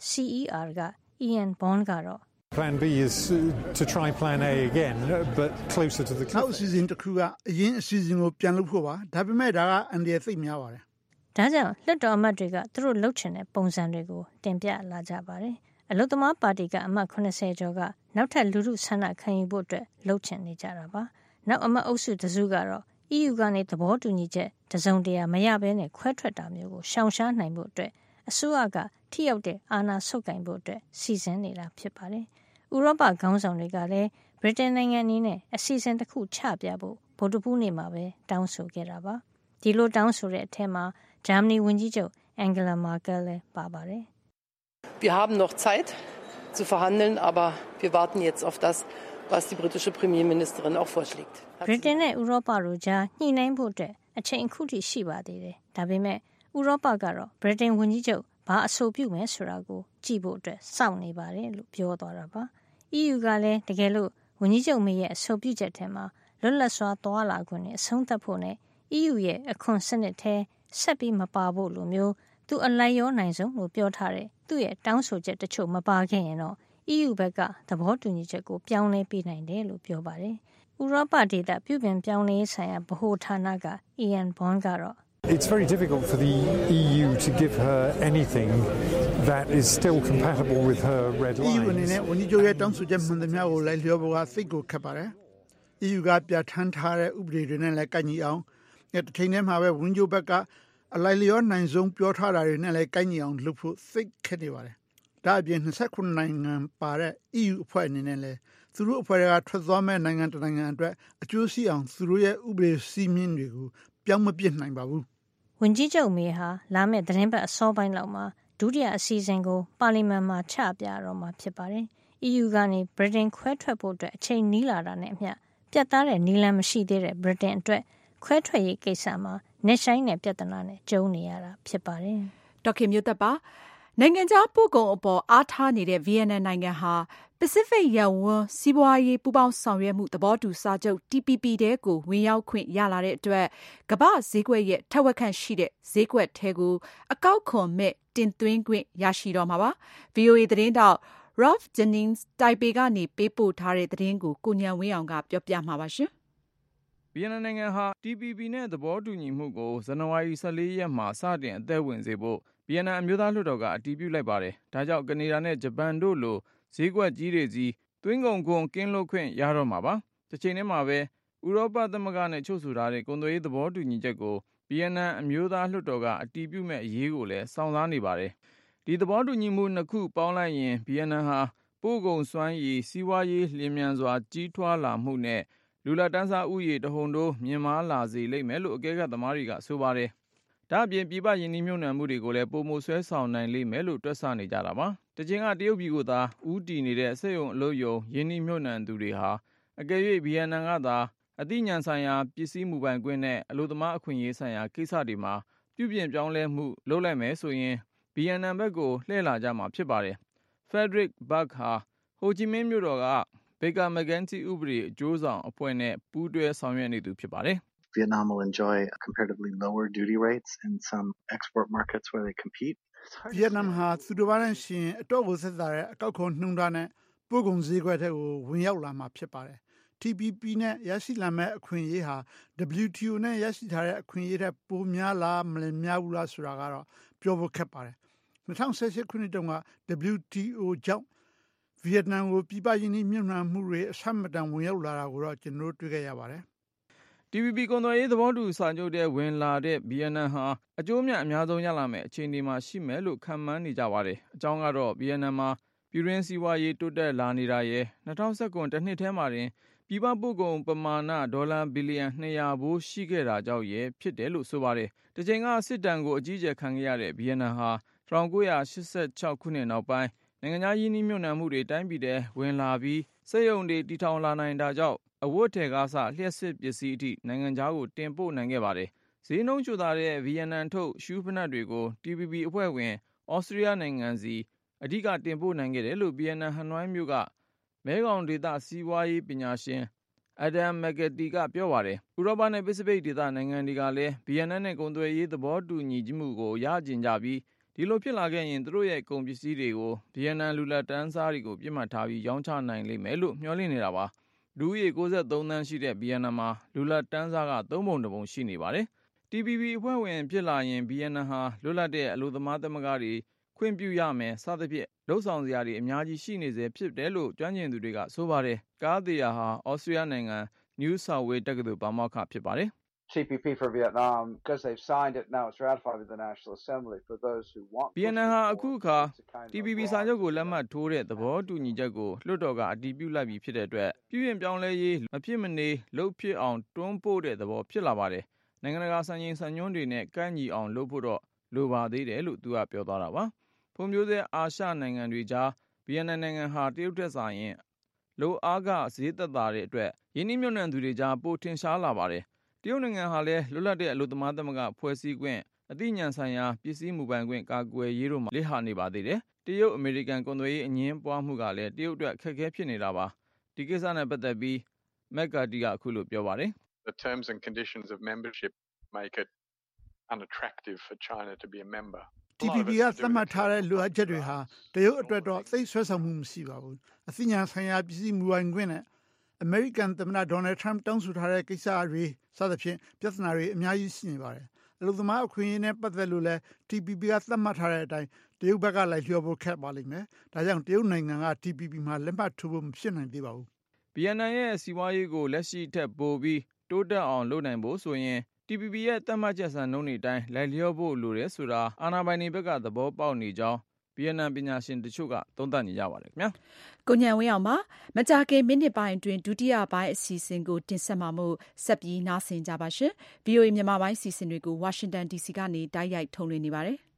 Speaker 3: CER က Ian Bond ကတော့
Speaker 13: Plan B is to try Plan A again, but closer to the cliff.
Speaker 14: နောက်အစီအစဉ်တစ်ခုကအရင်အစီအစဉ်ကိုပြန်လုပ်ဖို့ပါဒါပေမဲ့ဒါကအန်ဒီရဲ့သိများပါတယ်
Speaker 3: ။ဒါကြောင့်လွှတ်တော်အမတ်တွေကသူတို့လှုပ်ချင်တဲ့ပုံစံတွေကိုတင်ပြလာကြပါတယ်။အလုသမားပါတီကအမတ်80ကျော်ကနောက်ထပ်လူထုဆန္ဒခံယူဖို့အတွက်လှုပ်ချင်နေကြတာပါ။နောက်အမတ်အုပ်စုတစုကတော့ EU ကနေသဘောတူညီချက်တစုံတရာမရဘဲနဲ့ခွဲထွက်တာမျိုးကိုရှောင်ရှားနိုင်ဖို့အတွက်အစိုးရကထိရောက်တဲ့အာဏာဆုပ်ကိုင်ဖို့အတွက်စီစဉ်နေတာဖြစ်ပါတယ်။ဥရောပခေါင်းဆောင်တွေကလည်းဗြိတိန်နိုင်ငံအနေနဲ့အစီအစဉ်တစ်ခုချပြဖို့ဗုဒ္ဓဘုနေ့မှာပဲတောင်းဆိုခဲ့တာပါ။ဒီလိုတောင်းဆိုတဲ့အထက်မှာဂျာမနီဝန်ကြီးချုပ်အန်ဂလာမာကယ်လည်းပါပါတယ်။
Speaker 15: Wir haben noch Zeit zu verhandeln, aber wir warten jetzt auf das, was die britische Premierministerin auch vorschlägt.
Speaker 3: ဗြိတိန်နဲ့ဥရောပတို့ကြားညှိနှိုင်းဖို့အတွက်အချိန်အခုထိရှိပါသေးတယ်။ဒါပေမဲ့ဥရောပကတော့ဗြိတိန်ဝန်ကြီးချုပ်ဘာအဆိုပြုမယ်ဆိုတာကိုကြည့်ဖို့အတွက်စောင့်နေပါတယ်လို့ပြောသွားတာပါ။ EU ကလည်းတကယ်လို့ဝန်ကြီးချုပ်မေရဲ့အဆိုပြုချက်ထဲမှာလွတ်လပ်စွာသွားလာခွင့်နဲ့အဆုံးသတ်ဖို့နဲ့ EU ရဲ့အခွန်စနစ်ထဲဆက်ပြီးမပါဖို့လိုမျိုးသူအလိုက်ရောနိုင်ဆုံးလို့ပြောထားတဲ့သူ့ရဲ့တောင်းဆိုချက်တချို့မပါခဲ့ရင်တော့ EU ဘက်ကသဘောတူညီချက်ကိုပြောင်းလဲပေးနိုင်တယ်လို့ပြောပါတယ်။ဥရောပဒေသပြုပြင်ပြောင်းလဲရေးဆိုင်ရာဗဟိုဌာနက Ian Bond ကတော့
Speaker 13: It's very difficult for the EU to give her anything that is still compatible with her red lines.
Speaker 14: EU အနေနဲ့ဝန်ကြီးချုပ်ရဲ့တောင်းဆိုချက်မှန်သမျှကိုလိုက်လျောဖို့ကစိတ်ကိုခက်ပါတယ်။ EU ကပြဋ္ဌာန်းထားတဲ့ဥပဒေတွေနဲ့လည်းကိုက်ညီအောင်တစ်ချိန်တည်းမှာပဲဝန်ကြီးချုပ်ဘက်ကအလိုက်လျောနိုင်ဆုံးပြောထားတာတွေနဲ့လည်းကိုက်ညီအောင်လုပ်ဖို့စိတ်ခက်နေပါတယ်။ဒါအပြင်29နိုင်ငံပါတဲ့ EU အဖွဲ့အနေနဲ့လည်းသူတို့အဖွဲ့ကထွက်သွားမဲ့နိုင်ငံတနိုင်ငံအတွက်အကျိုးရှိအောင်သူတို့ရဲ့ဥပဒေစည်းမျဉ်းတွေကိုပြောင်းမပြစ်နိုင်ပါဘူး
Speaker 3: ။ဝန်ကြီးချုပ်မေဟာလာမယ့်သတင်းပတ်အစောပိုင်းလောက်မှာဒုတိယအစီအစဉ်ကိုပါလီမန်မှာချပြတော့မှာဖြစ်ပါတယ်။ EU ကနေဗြိတိန်ခွဲထွက်ဖို့အတွက်အချိန်နီးလာတာနဲ့အမျှပြတ်သားတဲ့နည်းလမ်းမရှိသေးတဲ့ဗြိတိန်အတွက်ခွဲထွက်ရေးကိစ္စမှာနှက်ဆိုင်တဲ့ပြဿနာနဲ့ကြုံနေရတာဖြစ်ပါတယ်
Speaker 2: ။ဒေါက်ခင်မျိုးသက်ပါနိုင်ငံခြားပို့ကုန်အပေါ်အားထားနေတဲ့ဗီယက်နမ်နိုင်ငံဟာပစိဖိတ်ရပ်ဝန်းစီးပွားရေးပူးပေါင်းဆောင်ရွက်မှုသဘောတူစာချုပ် TPP တဲကိုဝင်ရောက်ခွင့်ရလာတဲ့အတွက်ကမ္ဘာဈေးကွက်ရဲ့ထက်ဝက်ခန့်ရှိတဲ့ဈေးကွက်ထဲကိုအကောက်ခွန်မဲ့တင်သွင်းခွင့်ရရှိတော့မှာပါ။ VOA သတင်းတောက် Ralph Jennings တိုင်ပေကနေပေးပို့ထားတဲ့သတင်းကိုကိုဉာဏ်ဝင်းအောင်ကပြောပြမှာပါရှင်။
Speaker 5: ဗီယက်နမ်နိုင်ငံဟာ TPP နဲ့သဘောတူညီမှုကိုဇန်နဝါရီ14 ရက်မှာစတင်အသက်ဝင်စေဖို့ဗီယက်နမ်အမျိုးသားလွှတ်တော်ကအတည်ပြုလိုက်ပါတယ်။ဒါကြောင့်ကနေဒါနဲ့ဂျပန်တို့လိုဈေးကွက်ကြီးတွေစီသွင်းကုန်ခွန်ကင်းလွတ်ခွင့်ရတော့မှာပါ။တစ်ချိန်တည်းမှာပဲဥရောပသမဂ္ဂနဲ့ချုပ်ဆိုထားတဲ့ကုန်သွယ်ရေးသဘောတူညီချက်ကိုဗီယက်နမ်အမျိုးသားလွှတ်တော်ကအတည်ပြုမဲ့အရေးကိုလည်းစောင့်စားနေပါတယ်။ဒီသဘောတူညီမှုနှစ်ခုပေါင်းလိုက်ရင်ဗီယက်နမ်ဟာပို့ကုန်စွမ်းရည်စီးပွားရေးလျင်မြန်စွာကြီးထွားလာမှုနဲ့လူလတ်တန်းစားဥယျာဉ်တဟုန်ထိုးမြင့်မားလာစေလိမ့်မယ်လို့အကဲခတ်သမားတွေကဆိုပါတယ်။ဒါ့အပြင်ပြည်ပယင်းနှိမ့်မြုပ်နှံမှုတွေကိုလည်းပုံမှုဆွဲဆောင်နိုင်လိမ့်မယ်လို့တွက်ဆနေကြတာပါ။တချိန်ကတရုတ်ပြည်ကသာဦးတည်နေတဲ့စက်ရုံအလုပ်ရုံယင်းနှိမ့်မြုပ်နှံသူတွေဟာအကယ်၍ဗီယက်နမ်ကသာအသိဉာဏ်ဆိုင်ရာပစ္စည်းမူပိုင်ခွင့်နဲ့အလုပ်သမားအခွင့်အရေးဆိုင်ရာကိစ္စတွေမှာပြုပြင်ပြောင်းလဲမှုလုပ်လိုက်မယ်ဆိုရင်ဗီယက်နမ်ဘက်ကိုလှည့်လာကြမှာဖြစ်ပါတယ်။ Frederick Buck ဟာဟိုချီမင်းမြို့တော်ကBaker McKenzie ဥပဒေအကျိုးဆောင်အဖွဲ့နဲ့ပူးတွဲဆောင်ရွက်နေသူဖြစ်ပါတယ်။
Speaker 16: Vietnam will enjoy comparatively lower duty rates in some export markets where they compete.
Speaker 14: ဗီယက်နမ်ဟာသူတို့ဘာနဲ့ရှင်အတော့ကိုဆက်တာတဲ့အကောက်ခွန်နှုန်းထားနဲ့ပို့ကုန်ဈေးကွက်ထဲကိုဝင်ရောက်လာမှာဖြစ်ပါတယ်။ TPP နဲ့ရရှိလာမဲ့အခွင့်အရေးဟာ WTO နဲ့ရရှိထားတဲ့အခွင့်အရေးထက်ပိုများလားမများဘူးလားဆိုတာကတော့ပြောဖို့ခက်ပါတယ်။2018ခုနှစ်တုန်းက WTO ကြောင့်ဗီယက်နမ်ကိုပြည်ပယင်းနှိမ့်မြုပ်နှံမှုတွေအဆမတန်ဝင်ရောက်လာတာကိုတော့ကျွန်တော်တို့တွေ့ခဲ့ရပါတယ်။
Speaker 5: TPP ကုန်သွယ်ရေးသဘောတူစာချုပ်တဲ့ဝင်လာတဲ့ဗီယက်နမ်ဟာအကျိုးအမြတ်အများဆုံးရလာမယ့်အခြေအနေမှာရှိမယ်လို့ခန့်မှန်းနေကြပါတယ်။အကြောင်းကတော့ဗီယက်နမ်မှာပြည်တွင်းစီးပွားရေးတိုးတက်လာနေတာရယ်2019တစ်နှစ်ထဲမှာတင်ပြည်ပပို့ကုန်ပမာဏဒေါ်လာဘီလီယံ200ဘိုးရှိခဲ့တာကြောင့်ရယ်ဖြစ်တယ်လို့ဆိုပါတယ်။တချိန်ကစစ်တမ်းကိုအကြီးအကျယ်ခံခဲ့ရတဲ့ဗီယက်နမ်ဟာ1986ခုနှစ်နောက်ပိုင်းနိုင်ငံခြားရင်းနှီးမြှုပ်နှံမှုတွေတိုင်းပြည်ထဲဝင်လာပြီးစက်ရုံတွေတည်ထောင်လာနိုင်တာကြောင့်အဝတ်ထည်ကားစလျှက်စစ်ပစ္စည်းအထိနိုင်ငံခြားကိုတင်ပို့နိုင်ခဲ့ပါတယ်။ဈေးနှုန်းချိုသာတဲ့ဗီယက်နမ်ထုတ်ရှူးဖနက်တွေကို TPP အဖွဲ့ဝင်ဩစတြေးလျနိုင်ငံစီအဓိကတင်ပို့နိုင်ခဲ့တယ်လို့ဗီယက်နမ်ဟနွိုင်းမြို့ကမဲခေါင်ဒေသစီးပွားရေးပညာရှင်Adam McGatty ကပြောပါတယ်။ဥရောပနဲ့ပစိဖိတ်ဒေသနိုင်ငံတွေကလည်းဗီယက်နမ်နဲ့ကုန်သွယ်ရေးသဘောတူညီမှုကိုရကျင်ကြပြီးဒီလိုဖြစ်လာခဲ့ရင်သူတို့ရဲ့ကုန်ပစ္စည်းတွေကိုဗီယက်နမ်လူလတ်တန်းစားတွေကိုပြစ်မှတ်ထားပြီးရောင်းချနိုင်လိမ့်မယ်လို့မျှော်လင့်နေတာပါ။လူဦးရေ93သန်းရှိတဲ့ဗီယက်နမ်မှာလူလတ်တန်းစားက3ပုံ2ပုံရှိနေပါတယ်။ TPP အဖွဲ့ဝင်ဖြစ်လာရင်ဗီယက်နမ်ဟာလွတ်လပ်တဲ့အလုပ်သမားသမဂ္ဂတွေခွင့်ပြုရမယ်စသဖြင့်လှုပ်ဆောင်စရာတွေအများကြီးရှိနေစေဖြစ်တယ်လို့ကျွမ်းကျင်သူတွေကဆိုပါတယ်။ကားသေးယာဟာဩစတြေးလျနိုင်ငံ New South Wales တက္ကသိုလ်ပါမောက္ခဖြစ်ပါတယ်။
Speaker 17: TPP for Vietnam because they've signed it now it's ratified with the National Assembly for those who want
Speaker 5: ဗီယက်နမ်ဟာအခုအခါ TPP စာချုပ်ကိုလက်မှတ်ထိုးတဲ့သဘောတူညီချက်ကိုလွှတ်တော်ကအတည်ပြုလိုက်ပြီဖြစ်တဲ့အတွက်ပြည်ပြင်ပြောင်းလဲရေးမဖြစ်မနေလုပ်ဖြစ်အောင်တွန်းပို့တဲ့သဘောဖြစ်လာပါတယ်။နိုင်ငံတကာစံချိန်စံညွှန်းတွေနဲ့ကိုက်ညီအောင်လုပ်ဖို့တော့လိုပါသေးတယ်လို့သူကပြောသွားတာပါ။ဖွံ့ဖြိုးဆဲအာရှနိုင်ငံတွေကြားဗီယက်နမ်နိုင်ငံဟာတရုတ်ထက်စာရင်လိုအားကဈေးသက်သာတဲ့အတွက်ယင်းနှိမ့်မြုပ်နှံသူတွေကြားပိုထင်ရှားလာပါတယ်။တရုတ်နိုင်ငံဟာလည်းလွတ်လပ်တဲ့အလုပ်သမားသမဂ္ဂဖွဲ့စည်းခွင့်အသိဉာဏ်ဆိုင်ရာပစ္စည်းမူပိုင်ခွင့်ကာကွယ်ရေးတို့မှာလစ်ဟာနေပါသေးတယ်။တရုတ်အမေရိကန်ကုန်သွယ်ရေးအငင်းပွားမှုကလည်းတရုတ်အတွက်အခက်အခဲဖြစ်နေတာပါ။ဒီကိစ္စနဲ့ပတ်သက်ပြီးMcCarthy ကအခုလိုပြောပါတယ်။
Speaker 18: The terms and conditions of membership make it unattractive for China to be a member.
Speaker 14: TPP ကသတ်မှတ်ထားတဲ့လိုအပ်ချက်တွေဟာတရုတ်အတွက်တော့သိဆွဲဆောင်မှုမရှိပါဘူး။အသိဉာဏ်ဆိုင်ရာပစ္စည်းမူပိုင်ခွင့်နဲ့အမေရိကန်သမ္မတဒေါ်နယ်ထရန့်တောင်းဆိုထားတဲ့ကိစ္စတွေစသဖြင့်ပြဿနာတွေအများကြီးရှိနေပါတယ်။အလုပ်သမားအခွင့်အရေးနဲ့ပတ်သက်လို့လည်း TPP ကသတ်မှတ်ထားတဲ့အတိုင်းတရုတ်ဘက်ကလိုက်လျောဖို့ခက်ပါလိမ့်မယ်။ဒါကြောင့်တရုတ်နိုင်ငံက TPP မှာလက်မှတ်ထိုးဖို့မဖြစ်နိုင်သေးပါဘူး
Speaker 5: ။ဗီယက်နမ်ရဲ့စီးပွားရေးကိုလက်ရှိထက်ပိုပြီးတိုးတက်အောင်လုပ်နိုင်ဖို့ဆိုရင်TPP ရဲ့သတ်မှတ်ချက်စံနှုန်းတွေအတိုင်းလိုက်လျောဖို့လိုတယ်ဆိုတာအာဏာပိုင်တွေဘက်ကသဘောပေါက်နေကြောင်းဗီယက်နမ်ပညာရှင်တချို့ကသုံးသပ်နေကြပါတယ်ခင်ဗျာ
Speaker 2: ။ကိုဉာဏ်ဝင်းအောင်ပါမကြခင်မိနစ်ပိုင်းအတွင်းဒုတိယပိုင်းအစီအစဉ်ကိုတင်ဆက်မှာမို့ဆက်ပြီးနားဆင်ကြပါရှင်။ VOA မြန်မာပိုင်းအစီအစဉ်တွေကို Washington DC ကနေတိုက်ရိုက်ထုတ်လွှင့်နေပါတယ်။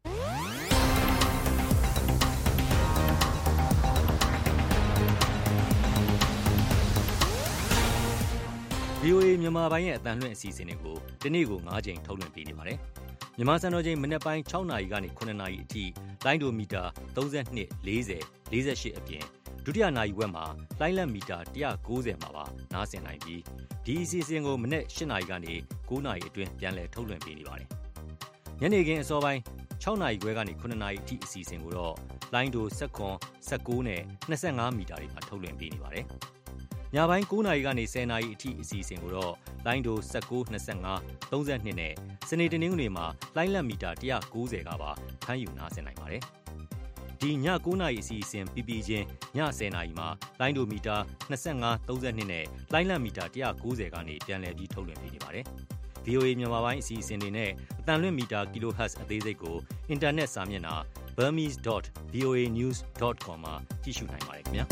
Speaker 19: VOA မြန်မာပိုင်းရဲ့အတန်လွှင့်အစီအစဉ်တွေကိုဒီနေ့ကို9ချိန်ထုတ်လွှင့်ပေးနေပါတယ်။မြန်မာစံတော်ချိန်မနက်ပိုင်း6နာရီကနေ9နာရီအထိလိုင်းဒိုမီတာ32 40 48အပြင်ဒုတိယနာရီဝက်မှာလိုင်းလက်မီတာ190မှာပါနားဆင်နိုင်ပြီးဒီအစီအစဉ်ကိုမနက်8နာရီကနေ9နာရီအတွင်းပြန်လည်ထုတ်လွှင့်ပေးနေပါတယ်။ညနေခင်းအစောပိုင်း6နာရီခွဲကနေ9နာရီအထိအစီအစဉ်ကိုတော့လိုင်းဒို16 19နဲ့25မီတာတွေမှာထုတ်လွှင့်ပေးနေပါတယ်။ညပိုင်း9နာရီကနေ10နာရီအထိအစီအစဉ်ကိုတော့လိုင်းဒို19 25 32နဲ့စနေတနင်္ဂနွေမှာလိုင်းလက်မီတာ190ကပါဖမ်းယူနားဆင်နိုင်ပါတယ်။ဒီည9နာရီအစီအစဉ်ပြီးပြီးချင်းည10နာရီမှာလိုင်းဒိုမီတာ25 32နဲ့လိုင်းလက်မီတာ190ကနေပြန်လည်ပြီးထုတ်လွှင့်ပေးနေပါတယ်။ VOA မြန်မာပိုင်းအစီအစဉ်တွေနဲ့အတန်လွင့်မီတာ kHz အသေးစိတ်ကိုအင်တာနက်စာမျက်နှာ burmese.voanews.com မှာကြည့်ရှုနိုင်ပါတယ်ခင်ဗျာ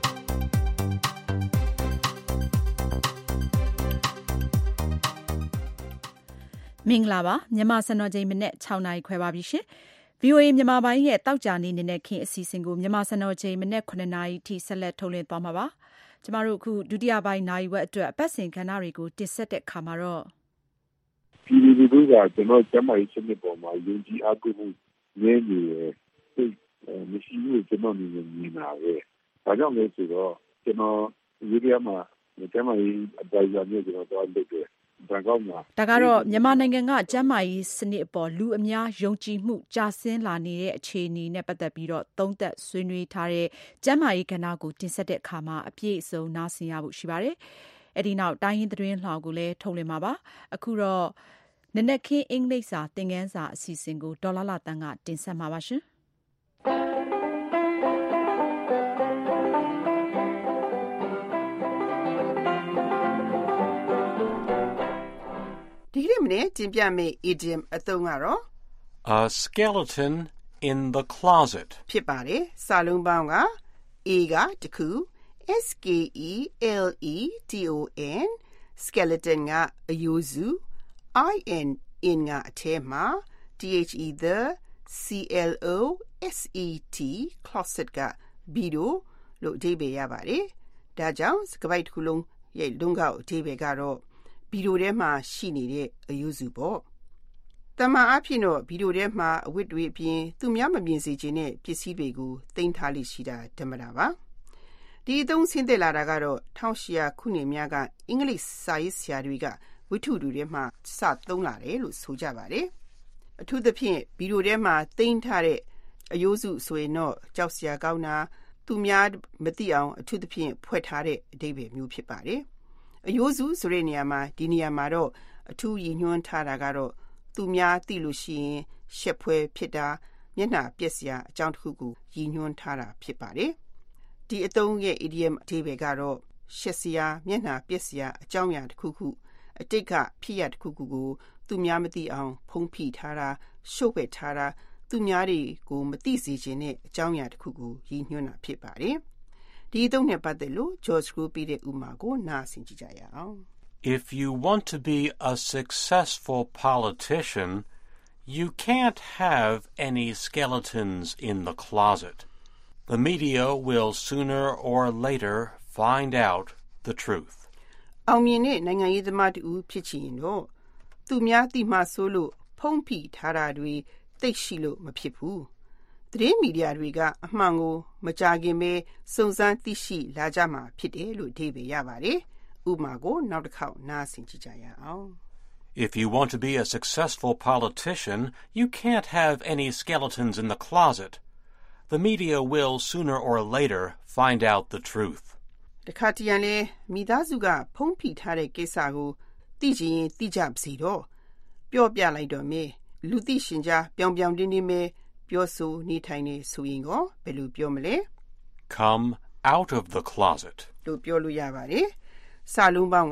Speaker 2: မင်္ဂလာပါမြန်မာစံတော်ချိန်မနေ့6နာရီခွဲပါပြီရှင် VOA မြန်မာပိုင်းရဲ့တောက်ကြနေနေတဲ့ခင်အစီအစဉ်ကိုမြန်မာစံတော်ချိန်မနေ့9နာရီထိဆက်လက်ထုတ်လွှင့်သွားမှာပါကျမတို့အခုဒုတိယပိုင်းနာရီဝက်အတွက်အပတ်စဉ်ကဏ္ဍတွေကိုတင်ဆက်တဲ့အခါမှာတော့
Speaker 20: ဒီလူတွေကကျွန်တော်ကျမရေးစနစ်ပေါ်မှာယုံကြည်အားကိုးမှုနည်းနေတယ်စိတ်မရှိဘူးကျွန်တော်မြင်နေတာပဲဒါကြောင့်လဲဆိုတော့ကျွန်တော်ဒီနေရာမှာကျမရေးအတိုင်းအမြဲကျွန်တော်တော့လုပ်တယ်ဒါကတော့
Speaker 2: မြန်မာနိုင်ငံကကျန်းမာရေးစနစ်အပေါ်လူအများယုံကြည်မှုကျဆင်းလာနေတဲ့အခြေအနေနဲ့ပတ်သက်ပြီးတော့သုံးသပ်ဆွေးနွေးထားတဲ့ကျန်းမာရေးကဏ္ဍကိုတင်ဆက်တဲ့အခါမှာအပြည့်အစုံနားဆင်ရဖို့ရှိပါတယ်။အဲဒီနောက်တိုင်းရင်းသတင်းလှောင်ကိုလည်းထုတ်လွှင့်မှာပါ။အခုတော့နနက်ခင်းအင်္ဂလိပ်စာသင်ခန်းစာအစီအစဉ်ကိုဒေါ်လာတန်းကတင်ဆက်မှာပါရှင်။
Speaker 21: ဒီကနေ့မနေ့တင်ပြမယ့် idiom အသုံးကတော့
Speaker 22: A skeleton in the closet
Speaker 21: ဖြစ်ပါတယ်။စာလုံးပေါင်းက A ကတခု skeleton skeleton ကအယိုးစု in ကအထဲမှာ the closet ကဘီရိုလို့အဓိပ္ပာယ်ရပါတယ်။ဒါကြောင့်စကားပိုက်တစ်ခုလုံးရဲ့လုံးကောက်အဓိပ္ပာယ်ကတော့ဘီရိုထဲမှာရှိနေတဲ့အယိုးစုပေါ့။တမန်အဖြစ်တော့ဘီရိုထဲမှာအဝတ်တွေအပြင်သူများမမြင်စေချင်တဲ့ပစ္စည်းတွေကိုသိမ်းထားလိရှိတာဓမ္မတာပါ။ဒီအသုံးဆင်းသက်လာတာကတော့1800ခုနှစ်များကအင်္ဂလိပ်စာရေးဆရာတွေကဝတ္ထုတွေထဲမှာစသုံးလာတယ်လို့ဆိုကြပါတယ်။အထူးသဖြင့်ဘီရိုထဲမှာသိမ်းထားတဲ့အယိုးစုဆိုရင်တော့ကြောက်စရာကောင်းတာသူများမသိအောင်အထူးသဖြင့်ဖွဲ့ထားတဲ့အဓိပ္ပာယ်မျိုးဖြစ်ပါတယ်။အယိုးစုဆိုတဲ့နေရာမှာဒီနေရာမှာတော့အထူးရည်ညွှန်းထားတာကတော့သူများသိလို့ရှိရင်ရှက်ဖွယ်ဖြစ်တာမျက်နှာပျက်စရာအကြောင်းတစ်ခုကိုရည်ညွှန်းထားတာဖြစ်ပါတယ်။ဒီအသုံးရဲ့ idiom အဓိပ္ပာယ်ကတော့ရှက်စရာမျက်နှာပျက်စရာအကြောင်းအရာတစ်ခုခုအတိတ်ကဖြစ်ရတစ်ခုခုကိုသူများမသိအောင်ဖုံးဖိထားတာရှုပ်ဝှက်ထားတာသူများတွေကိုမသိစေချင်တဲ့အကြောင်းအရာတစ်ခုကိုရည်ညွှန်းတာဖြစ်ပါတယ်။ဒီအသုံးနဲ့ပတ်သက်လို့ George Group ပြတဲ့ဥပမာကိုနားဆင်ကြည့်ကြရအောင်။
Speaker 22: If you want to be a successful politician, you can't have any skeletons in the closet. The media will sooner or later find out the truth.
Speaker 21: အောင်မြင်တဲ့နိုင်ငံရေးသမားတူဖြစ်ချင်တော့သူများသိမှဆိုလို့ဖုံးဖိထားတာတွေသိရှိလို့မဖြစ်ဘူး။သတင်းမီဒီယာတွေကအမှန်ကိုမကြာခင်ပဲစုံစမ်းသိရှိလာကြမှာဖြစ်တယ်လို့အဓိပ္ပာယ်ရပါတယ်။ဥပမာကိုနောက်တစ်ခေါက်နားဆင်ကြည့်ကြရအောင်။
Speaker 22: If you want to be a successful politician, you can't have any skeletons in the closet. The media will sooner or later find out the truth.
Speaker 21: တခါတရံလဲမိသားစုကဖုံးဖိထားတဲ့ကိစ္စကိုသိချင်ရင်သိကြပါစေတော့ပြောပြလိုက်တော့မယ်လူသိရှင်ကြားပြောင်ပြောင်တင်းတင်းပဲပြောဆိုနေထိုင်နေဆိုရင်ကောဘယ်လိုပြောမလဲ
Speaker 22: Come out of the closet
Speaker 21: လို့ပြောလို့ရပါတယ်စာလုံးပေါင်းက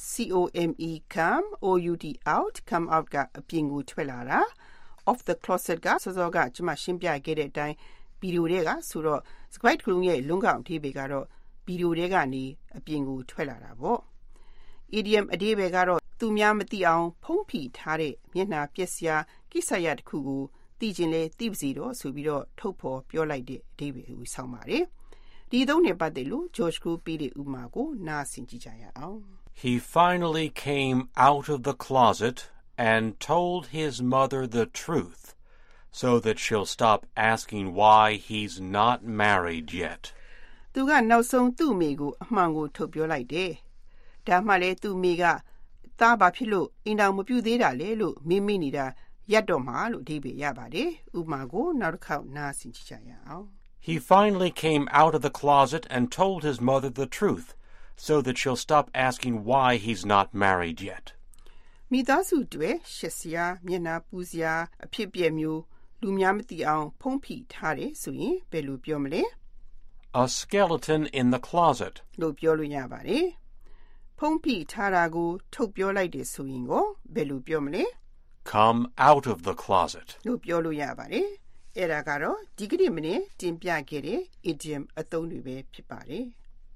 Speaker 21: come out come out ကအပြင်ကိုထွက်လာတာ of the closet ကစောစောကကျွန်မရှင်းပြခဲ့တဲ့အတိုင်းဗီဒီယိုတွေကဆိုတော့စကွိုက်ကလုံးရဲ့လုံးကောက်အဓိပ္ပာယ်ကတော့ဗီဒီယိုတွေကနေအပြင်ကိုထွက်လာတာပေါ့ idiom အဓိပ္ပာယ်ကတော့သူများမသိအောင်ဖုံးဖိထားတဲ့မျက်နှာပျက်စရာကိစ္စရပ်တစ်ခုကိုသိချင်လဲသိပါစေတော့ဆိုပြီးတော့ထုတ်ဖော်ပြောလိုက်တဲ့အဓိပ္ပာယ်ကိုဆောင်ပါတယ်ဒီသုံးနဲ့ပတ်သက်လို့ George Group ပြတဲ့ဥပမာကိုနားဆင်ကြည့်ကြရအောင်
Speaker 22: He finally came out of the closet and told his mother the truth so that she'll stop asking why he's not married yet.
Speaker 21: သူကနောက်ဆုံးသူ့မိကိုအမှန်ကိုထုတ်ပြောလိုက်တယ်။ဒါမှလည်းသူ့မိကသားဘာဖြစ်လို့အိမ်တော်မပြုသေးတာလဲလို့မေးမိနေတာရပ်တော့မှာလို့အဓိပ္ပာယ်ရပါတယ်။ဥပမာကိုနောက်တစ်ခေါက်နားဆင်ကြည့်ကြရအောင်
Speaker 22: He finally came out of the closet and told his mother the truth so that she'll stop asking why he's not married yet.
Speaker 21: မိသားစုတွေရှက်စရာမျက်နှာပူစရာအဖြစ်ပြက်မျိုးလူများမသိအောင်ဖုံးဖိထားတယ်ဆိုရင်ဘယ်လိုပြောမလဲ
Speaker 22: A skeleton in the closet.
Speaker 21: လို့ပြောလို့ရပါတယ်ဖုံးဖိထားတာကိုထုတ်ပြောလိုက်တယ်ဆိုရင်ကိုဘယ်လိုပြောမလဲ
Speaker 22: Come out of the closet.
Speaker 21: လို့ပြောလို့ရပါတယ်အဲ့ဒါကတော့ဒီကနေ့မနေ့တင်ပြခဲ့တဲ့ idiom အသုံးတွေပဲဖြစ်ပါတယ်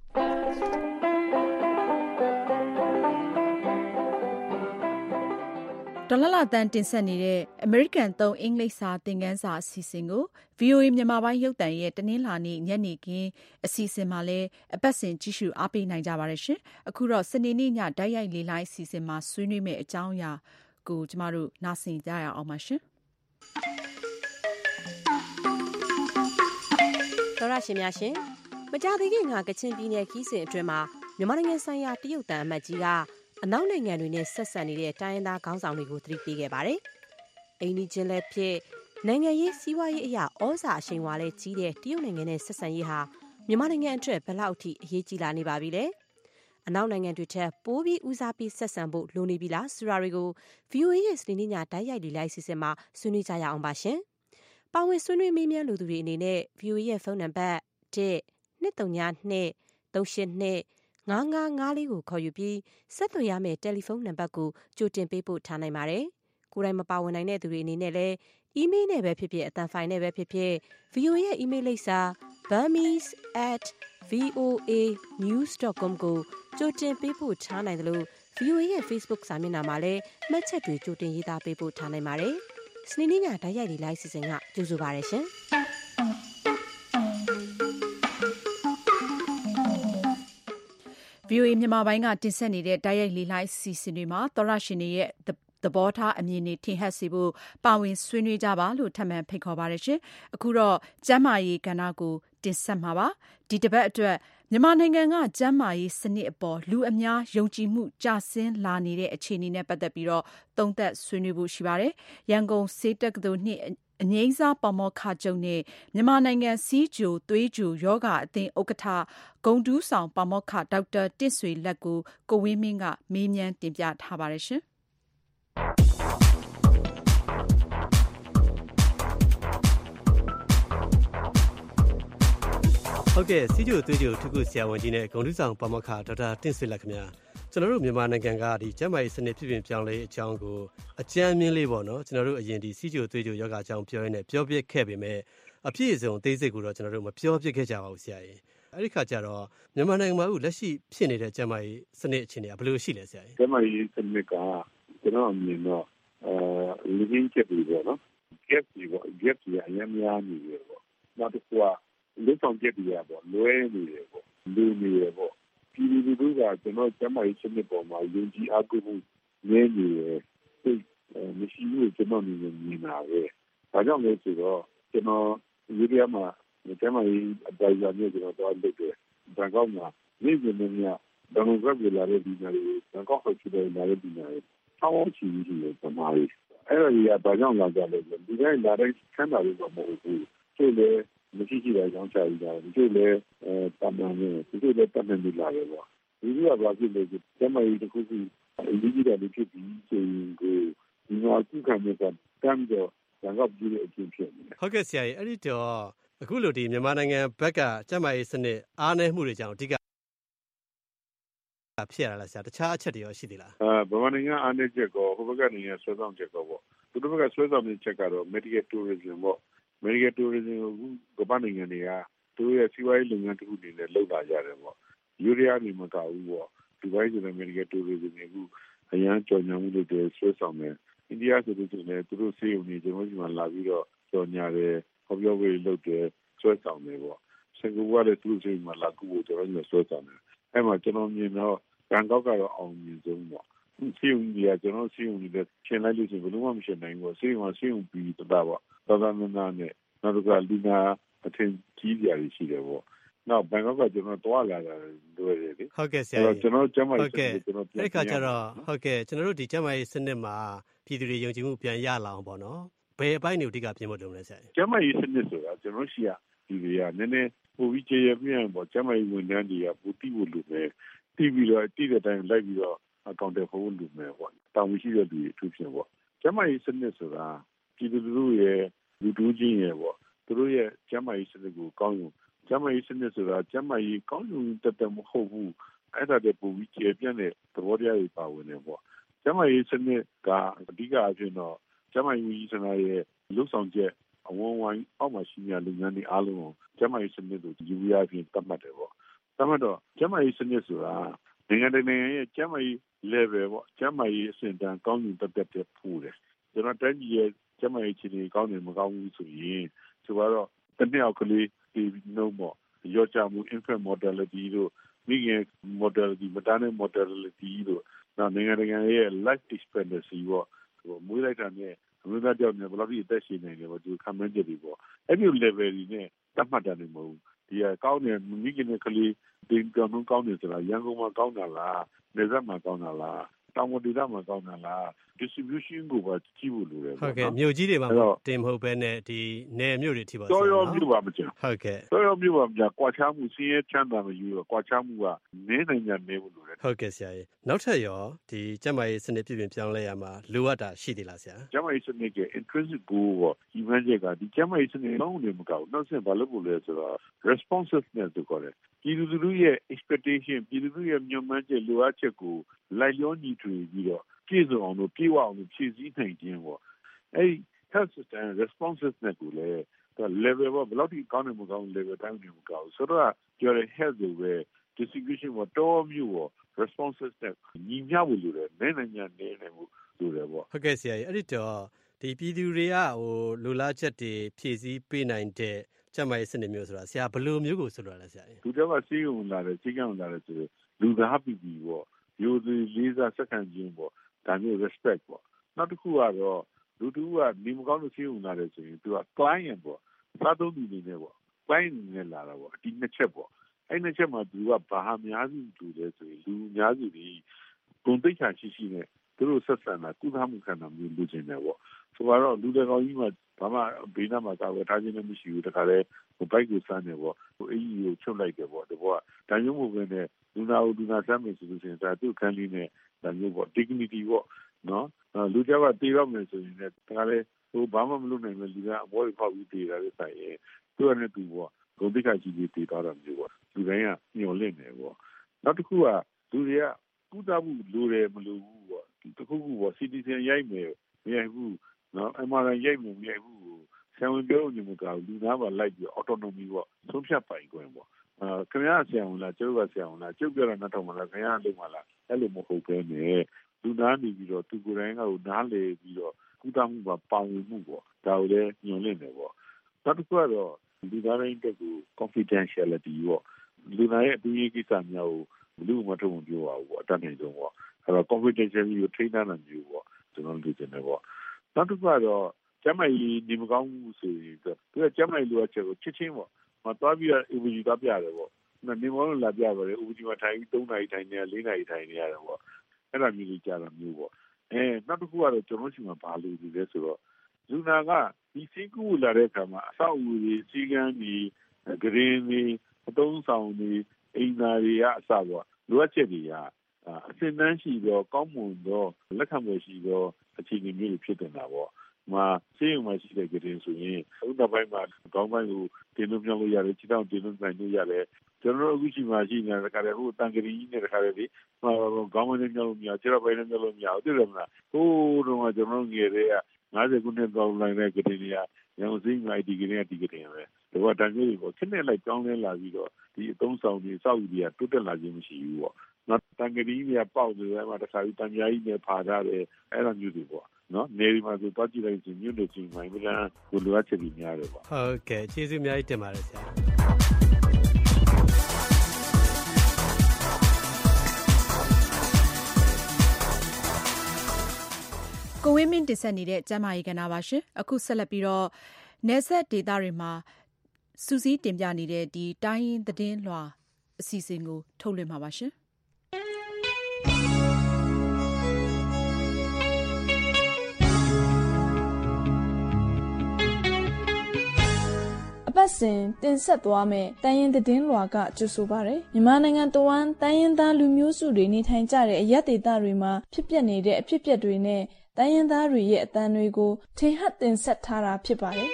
Speaker 2: ဒေါ်လာတန်တင်ဆက်နေတဲ့ American သုံးအင်္ဂလိပ်စာသင်ခန်းစာအစီအစဉ်ကို VOA မြန်မာပိုင်းရုပ်သံရဲ့တနင်္လာနေ့ညနေခင်းအစီအစဉ်မှာလည်းအပတ်စဉ်ကြည့်ရှုအားပေးနိုင်ကြပါတယ်ရှင်။အခုတော့စနေနေ့ညဓာတ်ရိုက်လေလိုင်းအစီအစဉ်မှာဆွေးနွေးမယ့်အကြောင်းအရာကိုကျမတို့နားဆင်ကြရအောင်ပါရှင်
Speaker 1: ။တော်ရရှင်များရှင်မကြသေးခင်ကကချင်ပြည်နယ်ခီးစဉ်အတွင်းမှာမြန်မာနိုင်ငံဆိုင်ရာတရုတ်တန်အမတ်ကြီးကအနောက်နိုင်ငံတွေနဲ့ဆက်ဆံနေတဲ့တိုင်းရင်းသားခေါင်းဆောင်တွေကိုသတိပေးခဲ့ပါတယ်။အိန္ဒိချင်းလည်းဖြစ်နိုင်ငံရေးစီးပွားရေးအရာဩဇာအရှိန်အဝါလည်းကြီးတဲ့တရုတ်နိုင်ငံနဲ့ဆက်ဆံရေးဟာမြန်မာနိုင်ငံအတွက်ဘယ်လောက်အထိအရေးကြီးလာနေပါပြီလဲ။အနောက်နိုင်ငံတွေထက်ပိုပြီးဦးစားပေးဆက်ဆံဖို့လိုနေပြီလားဆိုတာတွေကို VOA ရဲ့စနေနေ့ညဓာတ်ရိုက်လေလိုက်စီစဉ်မှာဆွေးနွေးကြရအောင်ပါရှင်။ပါဝင်ဆွေးနွေးမေးမြန်းလူသူတွေအနေနဲ့ VOA ရဲ့ဖုန်းနံပါတ် 1-232-382-5554 ကိုခေါ်ယူပြီးဆက်သွယ်ရမယ့်တယ်လီဖုန်းနံပါတ်ကိုကြိုတင်ပေးပို့ထားနိုင်ပါတယ်။ကိုယ်တိုင်မပါဝင်နိုင်တဲ့သူတွေအနေနဲ့လည်းအီးမေးလ်နဲ့ပဲဖြစ်ဖြစ်အသံဖိုင်နဲ့ပဲဖြစ်ဖြစ် VOA ရဲ့အီးမေးလ်လိပ်စာ burmese@voanews.com ကိုကြိုတင်ပေးပို့ထားနိုင်တယ်လို့ VOA ရဲ့ Facebook စာမျက်နှာမှာလည်းမှတ်ချက်တွေကြိုတင်ရေးသားပေးပို့ထားနိုင်ပါတယ်။စနေနေ့ညဓာတ်ရိုက်လေးလိုက်စီစဉ်ကကြိုဆိုပါရရှင်။
Speaker 2: VOA မြန်မာပိုင်းကတင်ဆက်နေတဲ့ဓာတ်ရိုက်လေလိုင်းစီစဉ်တွေမှာသောရရှင်တွေရဲ့သဘောထားအမြင်တွေထင်ဟပ်စေဖို့ပါဝင်ဆွေးနွေးကြပါလို့ထပ်မံဖိတ်ခေါ်ပါတယ်ရှင်။အခုတော့ကျန်းမာရေးကဏ္ဍကိုတင်ဆက်မှာပါ။ဒီတစ်ပတ်အတွက်မြန်မာနိုင်ငံကကျန်းမာရေးစနစ်အပေါ်လူအများယုံကြည်မှုကျဆင်းလာနေတဲ့အခြေအနေနဲ့ပတ်သက်ပြီးတော့သုံးသပ်ဆွေးနွေးဖို့ရှိပါတယ်။ရန်ကုန်ဆေးတက္ကသိုလ်နှင့်အငြိမ်းစားပါမောက္ခချုပ်နဲ့မြန်မာနိုင်ငံစီးကြိုသွေးကြိုယောဂအသင်းဥက္ကဋ္ဌဂုဏ်ထူးဆောင်ပါမောက္ခဒေါက်တာတင့်ဆွေလက်ကိုကိုဝင်းမင်းကမေးမြန်းတင်ပြထားပါတယ်ရှင်။
Speaker 7: ဟုတ်ကဲ့စီးကြိုသွေးကြိုထုခုဆရာဝန်ကြီးနဲ့ဂုဏ်ထူးဆောင်ပါမောက္ခဒေါက်တာတင့်ဆွေလက်ခင်ဗျာကျွန်တော်တို့မြန်မာနိုင်ငံကဒီကျန်းမာရေးစနစ်ဖြစ်ပြင်ပြောင်းလဲအကြောင်းကိုအကြမ်းမြင်လေးပေါ့နော်ကျွန်တော်တို့အရင်ဒီစီးကြိုသွေးကြိုယောဂအကြောင်းပြောရင်းနဲ့ပြောပြခဲ့ပေမဲ့အပြည့်အစုံအသေးစိတ်ကိုတော့ကျွန်တော်တို့မပြောပြခဲ့ကြပါဘူးဆရာကြီးအဲ့ဒီခါကျတော့မြန်မာနိုင်ငံမှာလက်ရှိဖြစ်နေတဲ့ကျန်းမာရေးစနစ်အခြေအနေကဘယ်လိုရှိလဲဆရာကြီး
Speaker 20: ကျန်းမာရေးစနစ်ကကျွန်တော်အမြင်တော့လူရင်းချက်တွေပေါ့နော် gap တွေပေါ့ gap တွေအများများနေတယ်ပေါ့နောက်တစ်ခုကလူဆောင်ချက်တွေပေါ့လွဲနေတယ်ပေါ့လူနေတယ်ပေါ့ဒီလိုကကျွန်တော်ကျန်းမာရေးစနစ်ပေါ်မှာယုံကြည်အားကိုးမှုနည်းနေတယ်သိမရှိဘူးကျွန်တော်မြင်နေတာပဲဒါကြောင့်လဲဆိုတော့ကျွန်တော်ဒီနေရာမှာကျန်းမာရေးအတိုင်းအမြစ်ကျွန်တော်တော့လုပ်တယ်ဘန်ကောက်မှာနေ့စဉ်နဲ့ညဒေါ်လာကလာတဲ့ဒီနေ့ဘန်ကောက်ဟိုချီတဲ့လာတဲ့ဒီနေ့ဆောင်းချီရှိတယ်ပမာရီအဲ့ဒါကြီးကဘာကြောင့်လာကြလဲဒီတိုင်းလာတဲ့ဆန်းတာတွေတော့မဟုတ်ဘူးသူလည်းမရှိတဲ့အကြောင်းချပြီးတာသူလည်းတမန်နဲ့သူလည်းတမန်နေလာတယ်ပေါ့ဒီကဘာဖြစ်လဲကျမကြီးတစ်ခုခုအရေးကြီးတယ်ဖြစ်ပြီးဆိုရင်ကိုဒီမှာအခုခံနေတာတမ်းတော့ဘန်ကောက်ပြည်ရဲ့အကျင့်ဖြစ်နေတယ်
Speaker 7: ဟုတ်ကဲ့ဆရာကြီးအဲ့ဒီတော့အခုလိုဒီမြန်မာနိုင်ငံဘက်ကကျန်းမာရေးစနစ်အားနည်းမှုတွေကြောင့်အဓိကဖြစ်ရလားဆရာတခြားအချက်တွေရောရှိသေးလား
Speaker 20: ဗမာနိုင်ငံအားနည်းချက်ကောဟိုဘက်ကနေဆွဲဆောင်ချက်ကောပေါ့သူတို့ဘက်ကဆွဲဆောင်တဲ့ချက်ကတော့ medical tourism ပေါ့ medical tourism ကိုကမ္ဘာနိုင်ငံတွေကသူတို့ရဲ့စီးပွားရေးလုပ်ငန်းတစ်ခုအနေနဲ့လုပ်လာကြတယ်ပေါ့ယူရီးယားနေမကဘူးပေါ့ဒီဘက်ဆိုတဲ့ medical tourism တွေကိုအရန်ကြော်ညာမှုတွေဆွဲဆောင်တယ်အိန္ဒိယဆိုတဲ့သူတို့ဆေးရုံတွေကျွန်တော်ဒီမှာလာပြီးတော့ကြော်ညာတယ်ဟောပြောဝေးလုပ်တယ်ဆွဲဆောင်တယ်ပေါ့စင်ကာပူကလည်းသူတို့ဆေးရုံမှာလာကူဖို့ကျွန်တော်ဆွဲဆောင်တယ်အဲ့မှာကျွန်တော်မြင်တော့ဘန်ကောက်ကတော့အောင်မြင်ဆုံးပေါ့ဆေးရုံကြီးကကျွန်တော်ဆေးရုံကြီးနဲ့ရှင်းလိုက်လို့ရှိရင်ဘယ်လိုမှမရှင်းနိုင်ဘူးဆေးရုံပြီးတတာပေါ့သာသနာနဲ့နောက်တစ်ခါလူနာအထင်ကြီးကြရရှိတယ်ပေါ့နောက်ဘန်ကောက်ကကျွန်တော်တွားလာတာတွေ့တယ်လေ
Speaker 7: ဟုတ်ကဲ့ဆရာကြီး
Speaker 20: ကျွန်တော်ကျမ်းမာရေးစနစ်ကျွန်တော်
Speaker 7: အဲ့ဒီခါကျတော့ဟုတ်ကဲ့ကျွန်တော်တို့ဒီကျမ်းမာရေးစနစ်မှာပြည်သူတွေယုံကြည်မှုပြန်ရလာအောင်ပေါ့နော်ဘယ်အပိုင်းတွေအဓိကပြင်ဖို့လုပ်လဲဆရာကြီး
Speaker 20: ကျမ်းမာရေးစနစ်ဆိုတာကျွန်တော်ရှိရဒီတွေကနည်းနည်းပိုပြီးကျေရပြန်ပေါ့ကျမ်းမာရေးဝန်ထမ်းတွေကပိုတိဖို့လိုမယ်ပြီးတော့တည်တဲ့အတိုင်းလိုက်ပြီးတော့အကောင့်တွေဖို့လုပ်မယ်ပေါ့တောင်းရှိတဲ့လူတွေအထူးဖြင့်ပေါ့ကျမကြီးစနစ်ဆိုတာပြည်သူလူရဲ့လူတူးချင်းရဲ့ပေါ့သူတို့ရဲ့ကျမကြီးစနစ်ကိုကောင်းယူကျမကြီးစနစ်ဆိုတာကျမကြီးကောင်းယူတတ်မဟုတ်ဘူးအဲ့ဒါတည်းပုံပြီးကျေပြန့်တဲ့သဘောတရားတွေပါဝင်နေပေါ့ကျမကြီးစနစ်ကအဓိကအဖြစ်တော့ကျမကြီးစနစ်ရဲ့လှုပ်ဆောင်ချက်အဝန်းဝိုင်းအောက်မှာရှိနေတဲ့လူငန်းတွေအားလုံးကိုကျမကြီးစနစ်ကိုယူရခြင်းတတ်မှတ်တယ်ပေါ့တတ်မှတ်တော့ကျမကြီးစနစ်ဆိုတာနိုင်ငံတကာရဲ့ကျမကြီး level ပေါ့ကျမကြီးအဆင့်တန်းကောင်းယူတတ်တဲ့ပို့တယ်ကျွန်တော်တိုင်းပြည်ရဲ့ကျမကြီးချင်းကောင်းတယ်မကောင်းဘူးဆိုရင်ဆိုတော့တနည်းအားဖြင့်ဒီနှုံးပေါ့ရောချမှု infant mortality တို့မိခင် mortality မတန်းတဲ့ mortality တို့နောက်နိုင်ငံတကာရဲ့ life expectancy ပေါ့မွေးလိုက်တာနဲ့အမျိုးသားကြောင့်လည်းဘယ်လောက်ထိအသက်ရှင်နေလဲပေါ့ဒီခံမှန်းချက်တွေပေါ့အဲ့ဒီ level တွေနဲ့တတ်မှတ်တာနေမဟုတ်ဒီကောင်းတယ်မိခင်နဲ့ကလေးဒီကောင်းကောင်းတယ်ဆိုတာရန်ကုန်မှာကောင်းတာလားနေဆက်မှာကောင်းတာလားတောင်ပေါ်ဒေသမှာကောင်းတာလား distribution ကိုပါကြည့်ဖို့လိုတယ်
Speaker 7: ဟုတ်ကဲ့မြို့ကြီးတွေမှာတင်မဟုတ်ဘဲနဲ့ဒီနယ်မြို့တွေထိပါ
Speaker 20: တော်ရောမြို့ပါမကျန်
Speaker 7: ဟုတ်ကဲ့
Speaker 20: တော်ရောမြို့ပါမကျန်ကွာခြားမှုစင်းရဲချမ်းသာမယူတော့ကွာခြားမှုကနည်းနိုင်ကြနေဘူးလို့လေ
Speaker 7: ဟုတ်ကဲ့ဆရာကြီးနောက်ထပ်ရောဒီကျန်းမာရေးစနစ်ပြည်ပြင်ပြောင်းလဲရမှာလိုအပ်တာရှိသေးလားဆရာ
Speaker 20: ကျန်းမာရေးစနစ်က intrinsic goal ပေါ့ဒီမန်ချက်ကဒီကျန်းမာရေးစနစ်လုံးဝမကောက်နောက်ဆက်ဘာလို့လဲဆိုတော့ responsiveness ကိုခေါ်တယ်ပြည်သူလူထုရဲ့ expectation ပြည်သူလူထုရဲ့မျှော်မှန်းချက်လိုအပ်ချက်ကိုလိုက်လျောညီထွေပြီးတော့ပြည့်စုံအောင်လို့ပြေဝအောင်လို့ဖြည့်ဆည်းနိုင်ခြင်းပေါ့အဲ့ health system responsiveness ကိုလည်း level ဘယ်လောက်ထိကောင်းတယ်မကောင်း level တိုင်းနေမကောင်းဆိုတော့ပြောရ health ကိုပဲ distribution ပေါ့တော်မျိုးပေါ့ responsiveness ညီမျှဖို့လိုတယ်နိုင်နိုင်နေမှုလိုတယ်ပေါ့
Speaker 7: ဟုတ်ကဲ့ဆရာကြီးအဲ့ဒီတော့ဒီပြည်သူတွေကလိုလားချက်တွေဖြည့်ဆည်းပေးနိုင်တဲ့ကျန်းမာရေးစနစ်မျိုးဆိုတာဆရာဘယ်လိုမျိုးကိုဆိုလိုလဲဆရာကြီး
Speaker 20: သူတို့ကစီးရုံလာတယ်စီးကံလာတယ်ဆိုလူသားပြည်ပြည်ပေါ့ရိုသေလေးစားစက္ကန့်ချင်းပေါ့ဒါမျိုး respect ပေါ့နောက်တစ်ခုကတော့လူတူကနေမကောင်းလို့စီးရုံလာတယ်ဆိုရင်သူက client ပေါ့စားသုံးသူတွေနဲ့ပေါ့ client နဲ့လာတာပေါ့ဒီနှစ်ချက်ပေါ့အဲ့နှစ်ချက်မှာသူကဘာအများစုတူတယ်ဆိုရင်လူအများစုဒီဂုဏ်သိက္ခာရှိနဲ့သူတို့ဆက်ဆံတာကုသမှုခံတာမျိုးလုပ်နေတယ်ပေါ့ဆိုတော့လူတကောင်ကြီးမှာဘာမှဘေးနားမှာကာဝယ်ထားခြင်းလည်းမရှိဘူးတခါလဲဘိုက်ကိုစမ်းတယ်ပေါ့အေးကြီးကိုချုပ်လိုက်တယ်ပေါ့ဒီဘောကဒါမျိုးမဟုတ်ဘဲနဲ့လူနာစမ်းမယ်ဆိုလို့ရှိရင်ဒါသူ့ခန်းလေးနဲ့ဒါမျိုးပေါ့ dignity ပေါ့နော်လူကြောက်ကတေးတော့မယ်ဆိုရင်လည်းတခါလဲဘာမှမလုပ်နိုင်ဘူးလူကအမောတွေဖောက်ပြီးတေးတာလည်းဆိုင်ရင်သူကလည်းသူပေါ့ဂုဏ်သိက္ခာကြီးကြီးတေးသွားတာမျိုးပေါ့လူတိုင်းကညှော်လင့်တယ်ပေါ့နောက်တစ်ခုကလူတွေကကုသမှုလိုတယ်မလိုဘူးပေါ့တခုခုပေါ့ citizen ရိုက်မယ်မရိုက်ဘူးနော် MRI ရိုက်မယ်မရိုက်ဘူးဆံဝင်ပြောလို့နေမကောက်လူသားပါလိုက်ပြီး autonomy ပေါ့ဆုံးဖြတ်ပိုင်ခွင့်ပေါ့ခင်ဗျားဆရာဝန်လားကျုပ်ကဆရာဝန်လားကျုပ်ပြောတာနားထောင်မလားခင်ဗျားလုပ်မလားအဲ့လိုမဟုတ်ဘဲနဲ့လူသားနေပြီးတော့သူကိုယ်တိုင်ကနားလေပြီးတော့ကုသမှုပါပါဝင်မှုပေါ့ဒါကိုလည်းညွှန်လင့်တယ်ပေါ့နောက်တစ်ခုကတော့လူသားတိုင်းတက်ကို confidentiality ပေါ့လူသားရဲ့အတူရေးကိစ္စများကိုလူ့မထုံမပြောပါဘူးပေါ့အတတ်နိုင်ဆုံးပေါ့အဲ့တော့ confidentiality ကိုထိန်းထားနိုင်မျိုးပေါ့ကျွန်တော်လုပ်နေတယ်ပေါ့နောက်တစ်ခုကတော့ကျမကြီးဒီမကောင်းဘူးဆိုရင်သူကကျမကြီးလိုအပ်ချက်ကိုချစ်ချင်းပေါ့မသွားပြီးတော့ UBG သွားပြတယ်ပေါ့နေမောလို့လာပြပါတယ် UBG မှာထိုင်ပြီး3နာရီထိုင်နေ4နာရီထိုင်နေရတယ်ပေါ့အဲ့ဒါမျိုးကြီးကြာတာမျိုးပေါ့နောက်တစ်ခုကတော့ကျွန်တော်ရှိမှဘာလို့ဒီလဲဆိုတော့လူနာကဒီစိတ်ကူးလာတဲ့အခါမှာအဆောက်အဦတွေစီကန်းတွေဂရင်းတွေအသုံးဆောင်တွေအိမ်သားတွေကအစပေါ့လိုအပ်ချက်တွေကအစင်တန်းရှိတော့ကောင်းမွန်တော့လက်ခံမှုရှိတော့အခြေအနေမျိုးတွေဖြစ်နေတာပေါ့မှာစေးရုံမှာရှိတဲ့ကြရင်ဆိုရင်ဥဒ္ဒပိုင်းမှာကောင်းပိုင်းကိုတင်လို့ပြောင်းလို့ရတယ်ခြေထောက်တင်လို့နိုင်လို့ရတယ်ကျွန်တော်တို့အခုရှိမှရှိနေတာတခါတည်းဟိုတန်ကရီကြီးနဲ့တခါတည်းဒီကောင်းပိုင်းနဲ့ပြောင်းလို့မရခြေထောက်ပိုင်းနဲ့ပြောင်းလို့မရဟုတ်တယ်မလားဟိုတော့ကျွန်တော်ငယ်တဲ့50ခုနှစ်တောင်းလိုက်တဲ့ကြရင်တွေကရန်ကုန်စိမ်းမိုက်ဒီကြရင်ဒီကြရင်ပဲဒီကတန်ကြီးတွေပေါ့ခက်နဲ့လိုက်ပြောင်းလဲလာပြီးတော့ဒီအသုံးဆောင်တွေစောက်ကြီးတွေကတိုးတက်လာခြင်းမရှိဘူးပေါ့နော်တန်ကရီကြီးကပေါက်နေတယ်မှာတခါပြီးတန်ကြားကြီးနဲ့ဖာထားတယ်အဲ့လိုမျိုးတွေပေါ့နော်နေဒီမှာဆိုတော့ကြည့်လိုက်ရင်မြို့နယ်ချင်းမိုင်းမလားဘလိုအပ်ချက်ကြီးများတယ်ပေါ့
Speaker 7: ဟုတ်ကဲ့ကျေးဇူးအများကြီးတင်ပါတယ်ဆရာ
Speaker 2: ကိုဝင်းမင်းတင်ဆက်နေတဲ့ကျမ်းမာရေးကဏ္ဍပါရှင်အခုဆက်လက်ပြီးတော့နယ်စပ်ဒေသတွေမှာစူးစီးတင်ပြနေတဲ့ဒီတိုင်းရင်းသတင်းလွှာအစီအစဉ်ကိုထုတ်လွှင့်မှာပါရှင်
Speaker 4: အပတ်ပတ်စဉ်တင်ဆက်သွားမယ့်တိုင်းရင်းသတင်းလွှာကကြိုဆိုပါရယ်မြန်မာနိုင်ငံတဝန်းတိုင်းရင်းသားလူမျိုးစုတွေနေထိုင်ကြတဲ့အရပ်ဒေသတွေမှာဖြစ်ပျက်နေတဲ့အဖြစ်အပျက်တွေနဲ့တိုင်းရင်းသားတွေရဲ့အသံတွေကိုထင်ဟပ်တင်ဆက်ထားတာဖြစ်ပါတယ်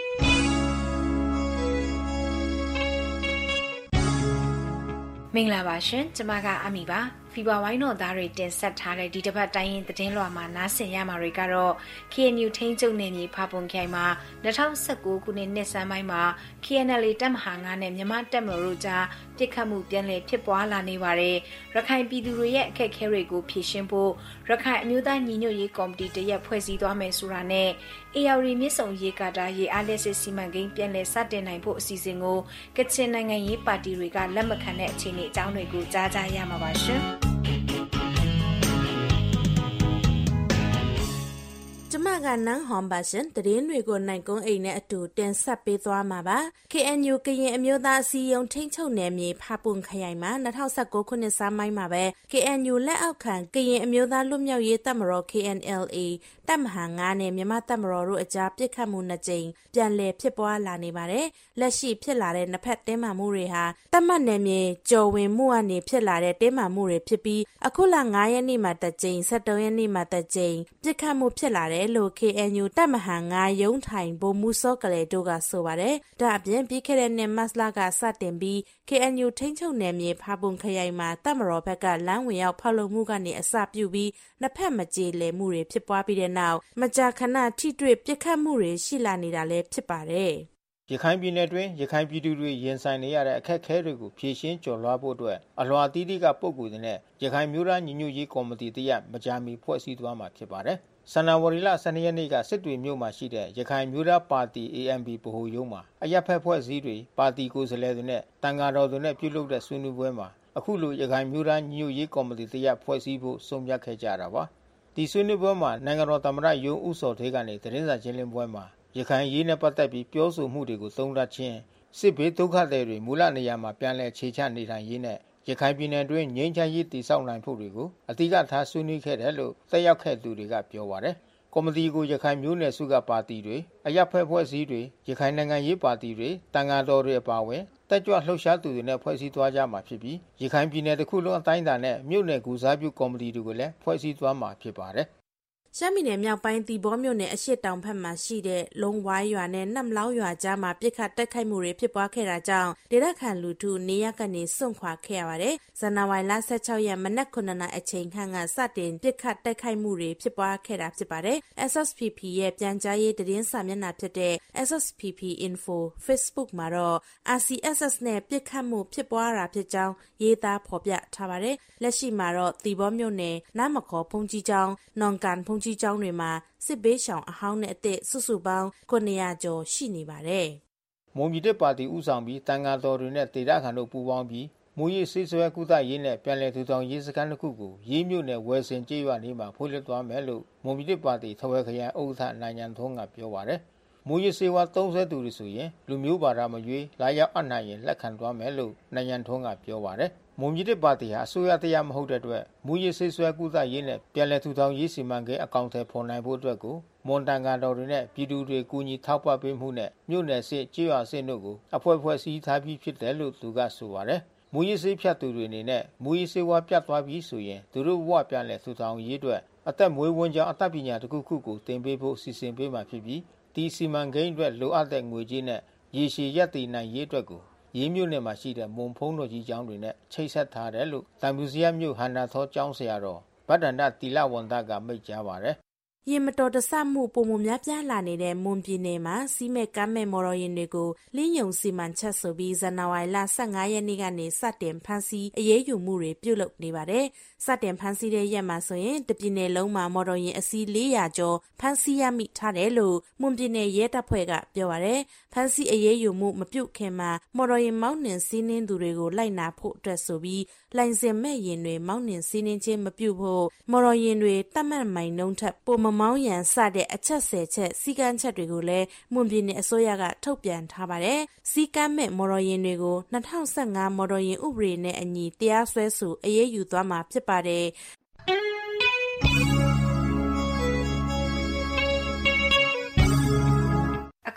Speaker 9: မင်္ဂလာပါရှင်ကျမကအမီပါဖီဘာဝိုင်းတော်သားတွေတင်ဆက်ထားတဲ့ဒီတစ်ပတ်တိုင်းရင်သတင်းလွှာမှာနားဆင်ရမှာတွေကတော့ KNU ထိန်းချုပ်နယ်မြေဖာပွန်ခိုင်မှာ2019ခုနှစ်နှစ်ဆန်းပိုင်းမှာ KNL တပ်မဟာ9နဲ့မြန်မာတပ်မတော်တို့ကြားပြစ်ခတ်မှုပြန်လည်ဖြစ်ပွားလာနေပါတယ်ရခိုင်ပြည်သူတွေရဲ့အခက်အခဲတွေကိုဖြေရှင်းဖို့ရခိုင်အမျိုးသားညီညွတ်ရေးကော်မတီတရက်ဖွဲ့စည်းသွားမယ်ဆိုတာနဲ့ AR မြစ်ဆုံရေကာတာရေအားလျက်စစ်စီမံကိန်းပြန်လည်စတင်နိုင်ဖို့အစီအစဉ်ကိုကချင်နိုင်ငံရေးပါတီတွေကလက်မခံတဲ့အခြေအနေအကြောင်းတွေကိုကြားကြရမှာပါရှင်ကျမကနန်းဟွန်ပါရှင်တရင်တွေကိုနိုင်ကုန်းအိမ်နဲ့အတူတင်ဆက်ပေးသွားမှာပါ KNU ကရင်အမျိုးသားအစည်းအရုံးထိန်းချုပ်နယ်မြေဖာပွန်ခရိုင်မှာ2019ခုနှစ်စမိုင်းမှာပဲ KNU လက်အောက်ခံကရင်အမျိုးသားလွတ်မြောက်ရေးတပ်မတော် KNLA တပ်မဟာ9နဲ့မြန်မာတပ်မတော်တို့အကြားပြစ်ခတ်မှု2ကြိမ်ပြန်လည်ဖြစ်ပွားလာနေပါတယ်လက်ရှိဖြစ်လာတဲ့နှစ်ဖက်တင်းမာမှုတွေဟာတပ်မတ်နယ်မြေကျော်ဝင်မှုကနေဖြစ်လာတဲ့တင်းမာမှုတွေဖြစ်ပြီးအခုလ9ရက်နေ့မှာတစ်ကြိမ်17ရက်နေ့မှာတစ်ကြိမ်ပြစ်ခတ်မှုဖြစ်လာတယ်လို့ KNU တပ်မဟာ9ရုံးထိုင်ဗိုလ်မှူးစောကလေးတို့ကဆိုပါတယ်ဒါအပြင်ပြီးခဲ့တဲ့နှစ်မတ်လကစတင်ပြီး KNU ထိန်းချုပ်နယ်မြေဖာပွန်ခရိုင်မှာတပ်မတော်ဘက်ကလမ်းဝင်ရောက်ဖောက်လုပ်မှုကနေအစပြုပြီးနှစ်ဖက်မကြေလည်မှုတွေဖြစ်ပွားပြီးတဲ့နောက်မကြာခဏထိတွေ့ပြစ်ခတ်မှုတွေရှိလာနေတာလည်းဖြစ်ပါတယ်
Speaker 23: ရခိုင်ပြည်နယ်တွင်ရခိုင်ပြည်သူတွေရင်ဆိုင်နေရတဲ့အခက်အခဲတွေကိုဖြေရှင်းကျော်လွှားဖို့အတွက်အလွှာတီးတီးကပုဂ္ဂိုလ်တွေနဲ့ရခိုင်မျိုးသားညီညွတ်ရေးကော်မတီတရက်မကြာမီဖွဲ့စည်းသွားမှာဖြစ်ပါတယ်။ဇန်နဝါရီလ12ရက်နေ့ကစစ်တွေမြို့မှာရှိတဲ့ရခိုင်မျိုးသားပါတီ ANP ဗဟိုရုံးမှာအရပ်ဖက်ဖွဲ့စည်းတွေပါတီကိုယ်စားလှယ်တွေနဲ့တန်ဃာတော်တွေနဲ့ပြုလုပ်တဲ့ဆွေးနွေးပွဲမှာအခုလိုရခိုင်မျိုးသားညီညွတ်ရေးကော်မတီတရက်ဖွဲ့စည်းဖို့ဆုံးဖြတ်ခဲ့ကြတာပါ။ဒီဆွေးနွေးပွဲမှာနိုင်ငံတော်သမ္မတရုံးဦးစောထေးကနေသတင်းစာရှင်းလင်းပွဲမှာရခိုင်ရေးနဲ့ပတ်သက်ပြီးပြောဆိုမှုတွေကိုသုံးသပ်ခြင်းစစ်ဘေးဒုက္ခသည်တွေမူလနေရာမှာပြန်လည်ခြေချနေထိုင်ရေးနဲ့ရခိုင်ပြည်နယ်တွင်းငြိမ်းချမ်းရေးတည်ဆောက်နိုင်ဖို့တွေကိုအဓိကထားဆွေးနွေးခဲ့တယ်လို့သက်ရောက်ခဲ့သူတွေကပြောပါတယ်။ကော်မတီကိုရခိုင်မျိုးနယ်စုကပါတီတွေအရပ်ဖက်ဖွဲ့စည်းတွေရခိုင်နိုင်ငံရေးပါတီတွေတန်ဃာတော်တွေအပါအဝင်တက်ကြွလှုပ်ရှားသူတွေနဲ့ဖွဲ့စည်းသွားကြမှာဖြစ်ပြီးရခိုင်ပြည်နယ်တစ်ခုလုံးအတိုင်းအတာနဲ့မြို့နယ်ကူစားပြုကော်မတီတွေကိုလည်းဖွဲ့စည်းသွားမှာဖြစ်ပါတယ်။
Speaker 9: ရှမ်းပြည်နယ်မြောက်ပိုင်းတီဘောမြို့နယ်အရှေ့တောင်ဘက်မှာရှိတဲ့လုံဝိုင်းရွာနဲ့နမ်လောင်းရွာကြားမှာပြစ်ခတ်တိုက်ခိုက်မှုတွေဖြစ်ပွားခဲ့တာကြောင့်ဒေသခံလူထုနေရပ်ကနေစွန့်ခွာခဲ့ရပါတယ်။ဇန်နဝါရီလ16ရက်မနက်9:00နာရီအချိန်ခန့်ကစတင်ပြစ်ခတ်တိုက်ခိုက်မှုတွေဖြစ်ပွားခဲ့တာဖြစ်ပါတယ်။ SSPP ရဲ့ပြန်ကြားရေးသတင်းစာမျက်နှာဖြစ်တဲ့ SSPP Info Facebook မှာတော့ RCSS နဲ့ပြစ်ခတ်မှုဖြစ်ပွားတာဖြစ်ကြောင်းရေးသားဖော်ပြထားပါတယ်။လက်ရှိမှာတော့တီဘောမြို့နယ်နမခေါ်ဖုန်ကြီးကျောင်းနောင်ကန်ဖုန်ကြီးကျောင်းတွေမှာစစ်ဘေးရှောင်အဟောင်းနဲ့အသစ်စုစုပေါင်း900ကျော်ရှိနေပါတယ်
Speaker 23: ။မွန်ပြည်ပါတီဥဆောင်ပြီးတန်ဃာတော်တွေနဲ့ဒေသခံတို့ပူးပေါင်းပြီးမူရေးဆေးဆွဲကုသရေးနဲ့ပြန်လည်ထူထောင်ရေးစခန်းတစ်ခုကိုရေးမြို့နယ်ဝယ်စင်ကျေးရွာလေးမှာဖွင့်လှစ်သွားမယ်လို့မွန်ပြည်ပါတီထဝယ်ခရိုင်ဥက္ကဋ္ဌနိုင်ရန်ထုံးကပြောပါတယ်။မူရေးဆေးဝါးသုံးဆွဲသူတွေဆိုရင်လူမျိုးဘာသာမရွေးလာရောက်အပ်နိုင်ရင်လက်ခံသွားမယ်လို့နိုင်ရန်ထုံးကပြောပါတယ်။မွန်ပြည်ပါတီဟာအစိုးရတရားမဟုတ်တဲ့အတွက်မူရေးဆေးဆွဲကုသရေးနဲ့ပြန်လည်ထူထောင်ရေးစီမံကိန်းအကောင့်ထဲပေါ်နိုင်ဖို့အတွက်ကိုမွန်တန်ဃာတော်တွေနဲ့ပြည်သူတွေကူညီထောက်ပံ့ပေးမှုနဲ့မြို့နယ်စစ်ကျေးရွာစစ်တို့ကိုအဖွဲ့စည်းထားပြီးဖြစ်တယ်လို့သူကဆိုပါတယ်။မူရေးဆေးဖြတ်သူတွေအနေနဲ့မူရေးဆေးဝါးပြတ်သွားပြီးဆိုရင်သူတို့ဘဝပြန်လည်ထူထောင်ရေးအတွက်အသက်မွေးဝမ်းကြောင်းအတတ်ပညာတစ်ခုခုကိုသင်ပေးဖို့စီစဉ်ပေးမှာဖြစ်ပြီးဒီစီမံကိန်းအတွက်လိုအပ်တဲ့ငွေကြေးနဲ့ရေရှည်ရပ်တည်နိုင်ရေးအတွက်ကိုရေးမြို့နယ်မှာရှိတဲ့မွန်ဖုံးတော်ကြီးကျောင်းတွေနဲ့ချိတ်ဆက်ထားတယ်လို့တန်မြူစရမြို့ဟန္တာသောကျောင်းဆရာတော်ဗဒ္ဒန္တတီလဝန္တကမိတ်ကြားပါတယ်
Speaker 9: ရင်မတော်တဆမှုပုံမများပြားလာနေတဲ့မွန်ပြည်နယ်မှာစီးမဲ့ကမ်းမဲ့မော်တော်ယာဉ်တွေကိုလင်းယုံစီမံချက်ဆိုပြီးဇန်နဝါရီလ15ရက်နေ့ကနေစတင်ဖမ်းဆီးအရေးယူမှုတွေပြုလုပ်နေပါတယ်။စတင်ဖမ်းဆီးတဲ့ရက်မှာဆိုရင်တပြည်နယ်လုံးမှာမော်တော်ယာဉ်အစီး400ကျော်ဖမ်းဆီးရမိထားတယ်လို့မွန်ပြည်နယ်ရဲတပ်ဖွဲ့ကပြောပါတယ်။ဖမ်းဆီးအရေးယူမှုမပြုခင်မှာမော်တော်ယာဉ်မောင်းနှင်စီးနှင်းသူတွေကိုလိုက်နာဖို့အတွက်ဆိုပြီးလိုင်စင်မဲ့ယာဉ်တွေမောင်းနှင်စီးနှင်းခြင်းမပြုဖို့မော်တော်ယာဉ်တွေတတ်မှတ်မိုင်နှုန်းထက်ပိုမမောင်းရန်စတဲ့အချက်10ချက်စီကံချက်တွေကိုလည်းမွန်ပြည်နယ်အစိုးရကထုတ်ပြန်ထားပါတယ်။စီကံမဲ့မော်တော်ယာဉ်တွေကို2015မော်တော်ယာဉ်ဥပဒေနဲ့အညီတရားစွဲဆိုအရေးယူသွားမှာဖြစ်ပါတယ်။အခု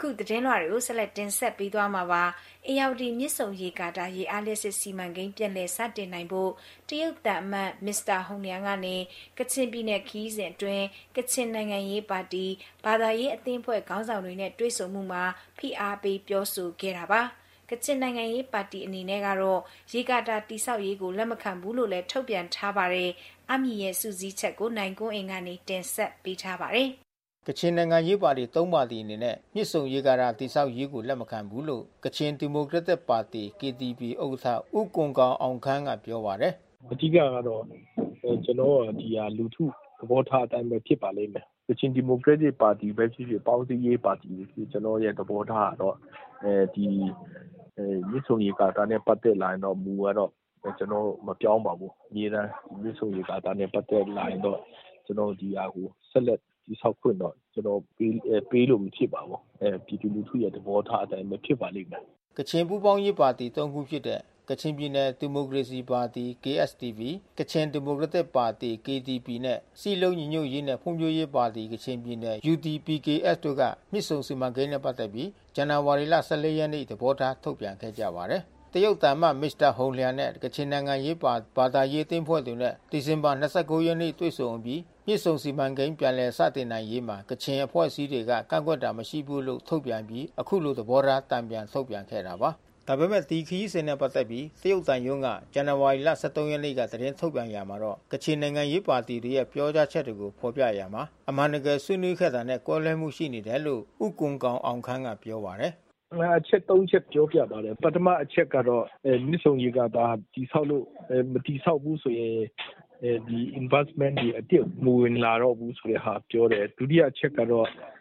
Speaker 8: အခုသတင်းလွှာတွေကိုဆက်လက်တင်ဆက်ပေးသွားမှာပါအေယာဝတီမြစ်ဆုံရေကာတာရေအားလျက်စစ်စီမံကိန်းပြန်လည်စတင်နိုင်ဖို့တရုတ်တန်အမတ်မစ္စတာဟုံလျံကနေကချင်ပြည်နယ်ခီးစဉ်အတွင်းကချင်နိုင်ငံရေးပါတီဘာသာရေးအသင်းဖွဲ့ခေါင်းဆောင်တွေနဲ့တွေ့ဆုံမှုမှာဖိအားပေးပြောဆိုခဲ့တာပါကချင်နိုင်ငံရေးပါတီအနေနဲ့ကတော့ရေကာတာတိဆောက်ရေးကိုလက်မခံဘူးလို့လည်းထုတ်ပြန်ထားပါတယ်အမီရဲ့စူးစီးချက်ကိုနိုင်ကွန်းအင်ကနေတင်ဆက်ပေးထားပါတယ်
Speaker 23: ကချင်နိုင်ငံရေးပါတီ၃ပါတီအနေနဲ့မြစ်ဆုံရေကာတာတိဆောက်ရေးကိုလက်မခံဘူးလို့ကချင်ဒီမိုကရက်တစ်ပါတီ KDP ဥက္ကဋ္ဌဦးကွန်ကောင်အောင်ခန်းကပြောပါတယ်
Speaker 10: အဓိကကတော့ကျွန်တော်ဒီဟာလူထုသဘောထားအတိုင်းပဲဖြစ်ပါလိမ့်မယ်ကချင်ဒီမိုကရက်တစ်ပါတီပဲဖြစ်ဖြစ်ပေါင်းစည်းရေးပါတီကျွန်တော်ရဲ့သဘောထားကတော့ဒီမြစ်ဆုံရေကာတာနဲ့ပတ်သက်လာရင်တော့မူကတော့ကျွန်တော်မပြောင်းပါဘူးအများအားမြစ်ဆုံရေကာတာနဲ့ပတ်သက်လာရင်တော့ကျွန်တော်ဒီဟာကိုဆက်လက်ဒီဆောက်ခွင့်တော့ကျွန်တော်ပေးလို့မဖြစ်ပါဘူးပြည်သူလူထုရဲ့သဘောထားအတိုင်းပဲဖြစ်ပါလိမ့်မယ်
Speaker 23: ကချင်ပူးပေါင်းရေးပါတီ၃ခုဖြစ်တဲ့ကချင်ပြည်နယ်ဒီမိုကရေစီပါတီ KSTV ကချင်ဒီမိုကရက်တစ်ပါတီ KDP နဲ့စီလုံးညီညွတ်ရေးနဲ့ဖွံ့ဖြိုးရေးပါတီကချင်ပြည်နယ် UDPKS တို့ကမြစ်ဆုံစီမံကိန်းနဲ့ပတ်သက်ပြီးဇန်နဝါရီလ14ရက်နေ့သဘောထားထုတ်ပြန်ခဲ့ကြပါတယ်တရုတ်တန်မတ်မစ္စတာဟုံလျံနဲ့ကချင်နိုင်ငံရေးပါဘာသာရေးအသင်းဖွဲ့တွေနဲ့ဒီဇင်ဘာ29ရက်နေ့တွေ့ဆုံပြီးမြစ်ဆုံစီမံကိန်းပြန်လည်စတင်နိုင်ရေးမှာကချင်အဖွဲ့အစည်းတွေကကန့်ကွက်တာမရှိဘူးလို့ထုတ်ပြန်ပြီးအခုလိုသဘောထားတံပြန်ထုတ်ပြန်ခဲ့တာပါဒါပေမဲ့ဒီခီးစဉ်နဲ့ပတ်သက်ပြီးတရုတ်တန်ယုံကဇန်နဝါရီလ23ရက်နေ့ကသတင်းထုတ်ပြန်ရမှာတော့ကချင်နိုင်ငံရေးပါတီတွေရဲ့ပြောကြားချက်တွေကိုဖော်ပြရမှာအမှန်တကယ်ဆွေးနွေးခဲ့တာနဲ့ကွဲလွဲမှုရှိနေတယ်လို့ဥကွန်ကောင်အောင်ခန်းကပြောပါတယ်
Speaker 10: အချက်၃ချက်ပြောပြပါတယ်ပထမအချက်ကတော့မြစ်ဆုံရေကာတာတိဆောက်လို့မတိဆောက်ဘူးဆိုရင်ဒီ investment တွေအတိတ်မဝင်လာတော့ဘူးဆိုတဲ့ဟာပြောတယ်ဒုတိယအချက်ကတော့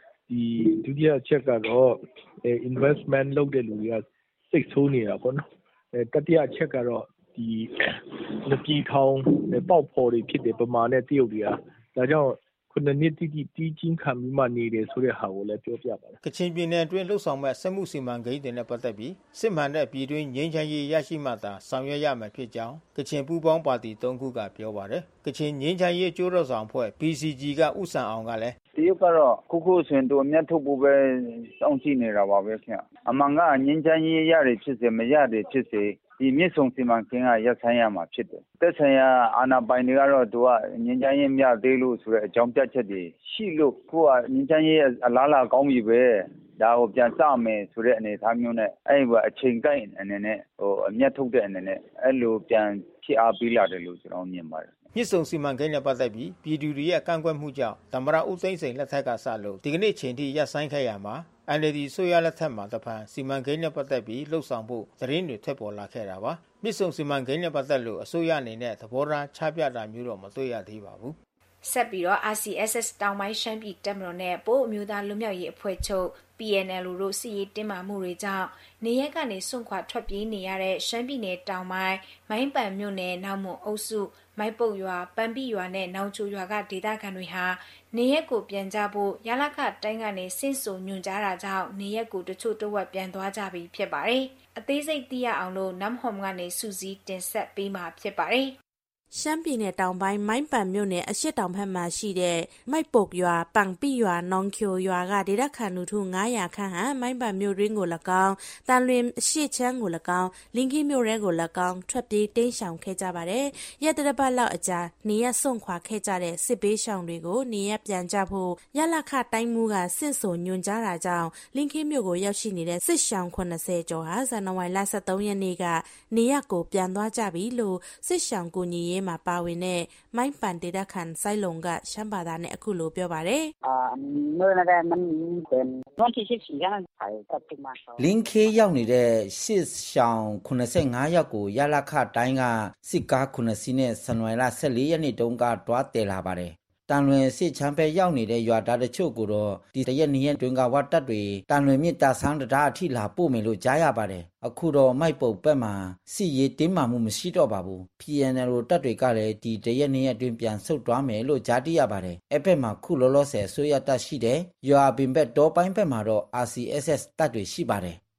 Speaker 10: investment လုပ်တဲ့လူတွေကစိတ်ဆိုးနေတာပေါ့နော်တတိယအချက်ကတော့ဒီပြည်ထောင်ပေါက်ဖော်တွေဖြစ်တယ်ပမာနဲ့တရုတ်တွေကဒါကြောင့်ခုနှစ်တိတိတီးချင်းခံပြီးမှနေတယ်ဆိုတဲ့ဟာကိုလည်းပြောပြပါတယ်
Speaker 23: ကချင်ပြည်နယ်အတွင်းလှုပ်ဆောင်မဲ့စက်မှုစီမံကိန်းတွေနဲ့ပတ်သက်ပြီးစစ်မှန်တဲ့ပြည်တွင်းငြိမ်းချမ်းရေးရရှိမှသာဆောင်ရွက်ရမှာဖြစ်ကြောင်းကချင်ပူးပေါင်းပါတီ၃ခုကပြောပါတယ်ကချင်ငြိမ်းချမ်းရေးကြိုးတော်ဆောင်ဖွဲ့ PCG ကဥဆန်အောင်ကလည်း
Speaker 11: တရုတ်ကတော့ခုဆိုရင်တို့အမျက်ထုတ်ဖို့ပဲစောင့်ကြည့်နေတာပါပဲခင်ဗျအမှန်ကငြိမ်းချမ်းရေးရတယ်ဖြစ်စေမရတယ်ဖြစ်စေဒီမြစ်ဆုံစီမံကိန်းကရပ်ဆိုင်းရမှာဖြစ်တယ်။သက်ဆိုင်ရာအာဏာပိုင်တွေကတော့သူကငြိမ်းချမ်းရေးမြသေးလို့ဆိုတဲ့အကြောင်းပြချက်တွေရှိလို့ခုကငြိမ်းချမ်းရေးအလားလာကောင်းပြီပဲဒါကိုပြန်စမယ်ဆိုတဲ့အနေအထားမျိုးနဲ့အဲ့ဒီအချိန်ကိုက်အနေနဲ့အမျက်ထုတ်တဲ့အနေနဲ့အဲ့လိုပြန်ဖြစ်အားပေးလာတယ်လို့ကျွန်တော်မြင်ပါတယ်
Speaker 23: မြစ်ဆုံစီမံကိန်းနဲ့ပတ်သက်ပြီးပြည်သူတွေရဲ့ကန့်ကွက်မှုကြောင့်သမ္မတဦးသိန်းစိန်လက်ထက်ကစလို့ဒီကနေ့ချိန်ထိရပ်ဆိုင်းခဲ့ရမှာNLD ဆိုရလက်ထက်မှာတဖန်စီမံကိန်းနဲ့ပတ်သက်ပြီးလှုပ်ဆောင်ဖို့သတင်းတွေထွက်ပေါ်လာခဲ့တာပါမြစ်ဆုံစီမံကိန်းနဲ့ပတ်သက်လို့အစိုးရအနေနဲ့သဘောထားချပြတာမျိုးတော့မတွေ့ရသေးပါဘူး
Speaker 8: ဆက်ပြီးတော့ RCSS တောင်ပိုင်းရှမ်းပြည်တပ်မတော်နဲ့ပို့အမျိုးသားလူမျိုးရေးအဖွဲ့ချုပ် PNL တို့စီရေးတင်းမာမှုတွေကြောင့်နေရက်ကနေစွန့်ခွာထွက်ပြေးနေရတဲ့ရှမ်းပြည်နယ်တောင်ပိုင်းမိုင်းပန်မြို့နယ်နောက်မွန်အုပ်စုမိုက်ပုတ်ရွာပန်းပိရွာနဲ့နောင်ချိုရွာကဒေသခံတွေဟာနေရက်ကိုပြန်ကြဖို့ရလခတိုင်းကနေစင့်ဆိုညွှန်ကြားတာကြောင့်နေရက်ကိုတချို့တဝက်ပြန်သွားကြပြီဖြစ်ပါတယ်။အသေးစိတ်သိရအောင်လို့နမ်ဟွန်ကနေစူးစီးတင်ဆက်ပေးမှာဖြစ်ပါတယ်။
Speaker 9: ရှမ်းပြည်နယ်တောင်ပိုင်းမိုင်းပန်မြို့နယ်အရှေ့တောင်ဘက်မှာရှိတဲ့မိုက်ပုတ်ရွာပန်ပိရွာနောင်ချိုရွာကဒေသခံလူထု900ခန့်ဟာမိုင်းပန်မြို့ရင်းကို၎င်းတန်လွင်အရှေ့ချမ်းကို၎င်းလင်းခီမြို့ရဲကို၎င်းထွက်ပြေးတိမ်းရှောင်ခဲ့ကြပါတယ်။ရက်တရပတ်လောက်အကြာနေရက်စွန့်ခွာခဲ့ကြတဲ့စစ်ဘေးရှောင်တွေကိုနေရက်ပြန်ကြဖို့ရလခတိုင်းမူကစင့်ဆိုညွှန်ကြားတာကြောင့်လင်းခီမြို့ကိုရောက်ရှိနေတဲ့စစ်ရှောင်80ကျော်ဟာဇန်နဝါရီလ23ရက်နေ့ကနေရက်ကိုပြန်သွားကြပြီလို့စစ်ရှောင်ကူညီရေးမှာပါဝင်တဲ့မိုင်းပန်ဒေတာခန်ဆိုင်လုံကရှမ်းဘာသာနဲ့အခုလိုပြောပါတယ်
Speaker 24: เมื่อนั้นมันเป็นวันที่14ရက်ถ่ายกับဒီမှာလင်းခေရောက်နေတဲ့စစ်ရှောင်း85ယောက်ကိုရလခတိုင်းကစစ်ကား9စီးနဲ့ဇန်နဝါရီလ14ရက်နေ့တုန်းကတွားတယ်လာပါတယ်တန်လွင်စစ်ချမ်းပဲရောက်နေတဲ့ရွာသားတချို့ကိုတော့ဒီတရက်နေ့ရက်တွင်ကဝတ်တပ်တွေတန်လွင်မြစ်တာဆန်းတရားအထိလာပို့မယ်လို့ကြားရပါတယ်အခုတော့မိုက်ပုတ်ဘက်မှာစစ်ရေးတင်းမာမှုမရှိတော့ပါဘူး PNL တပ်တွေကလည်းဒီတရက်နေ့ရက်တွင်ပြန်ဆုတ်သွားမယ်လို့ကြားသိရပါတယ်အဲ့ဘက်မှာခုလောလောဆယ်ဆိုရတပ်ရှိတယ်ရွာပင်ဘက်တောပိုင်းဘက်မှာတော့ RCSS တပ်တွေရှိပါတယ်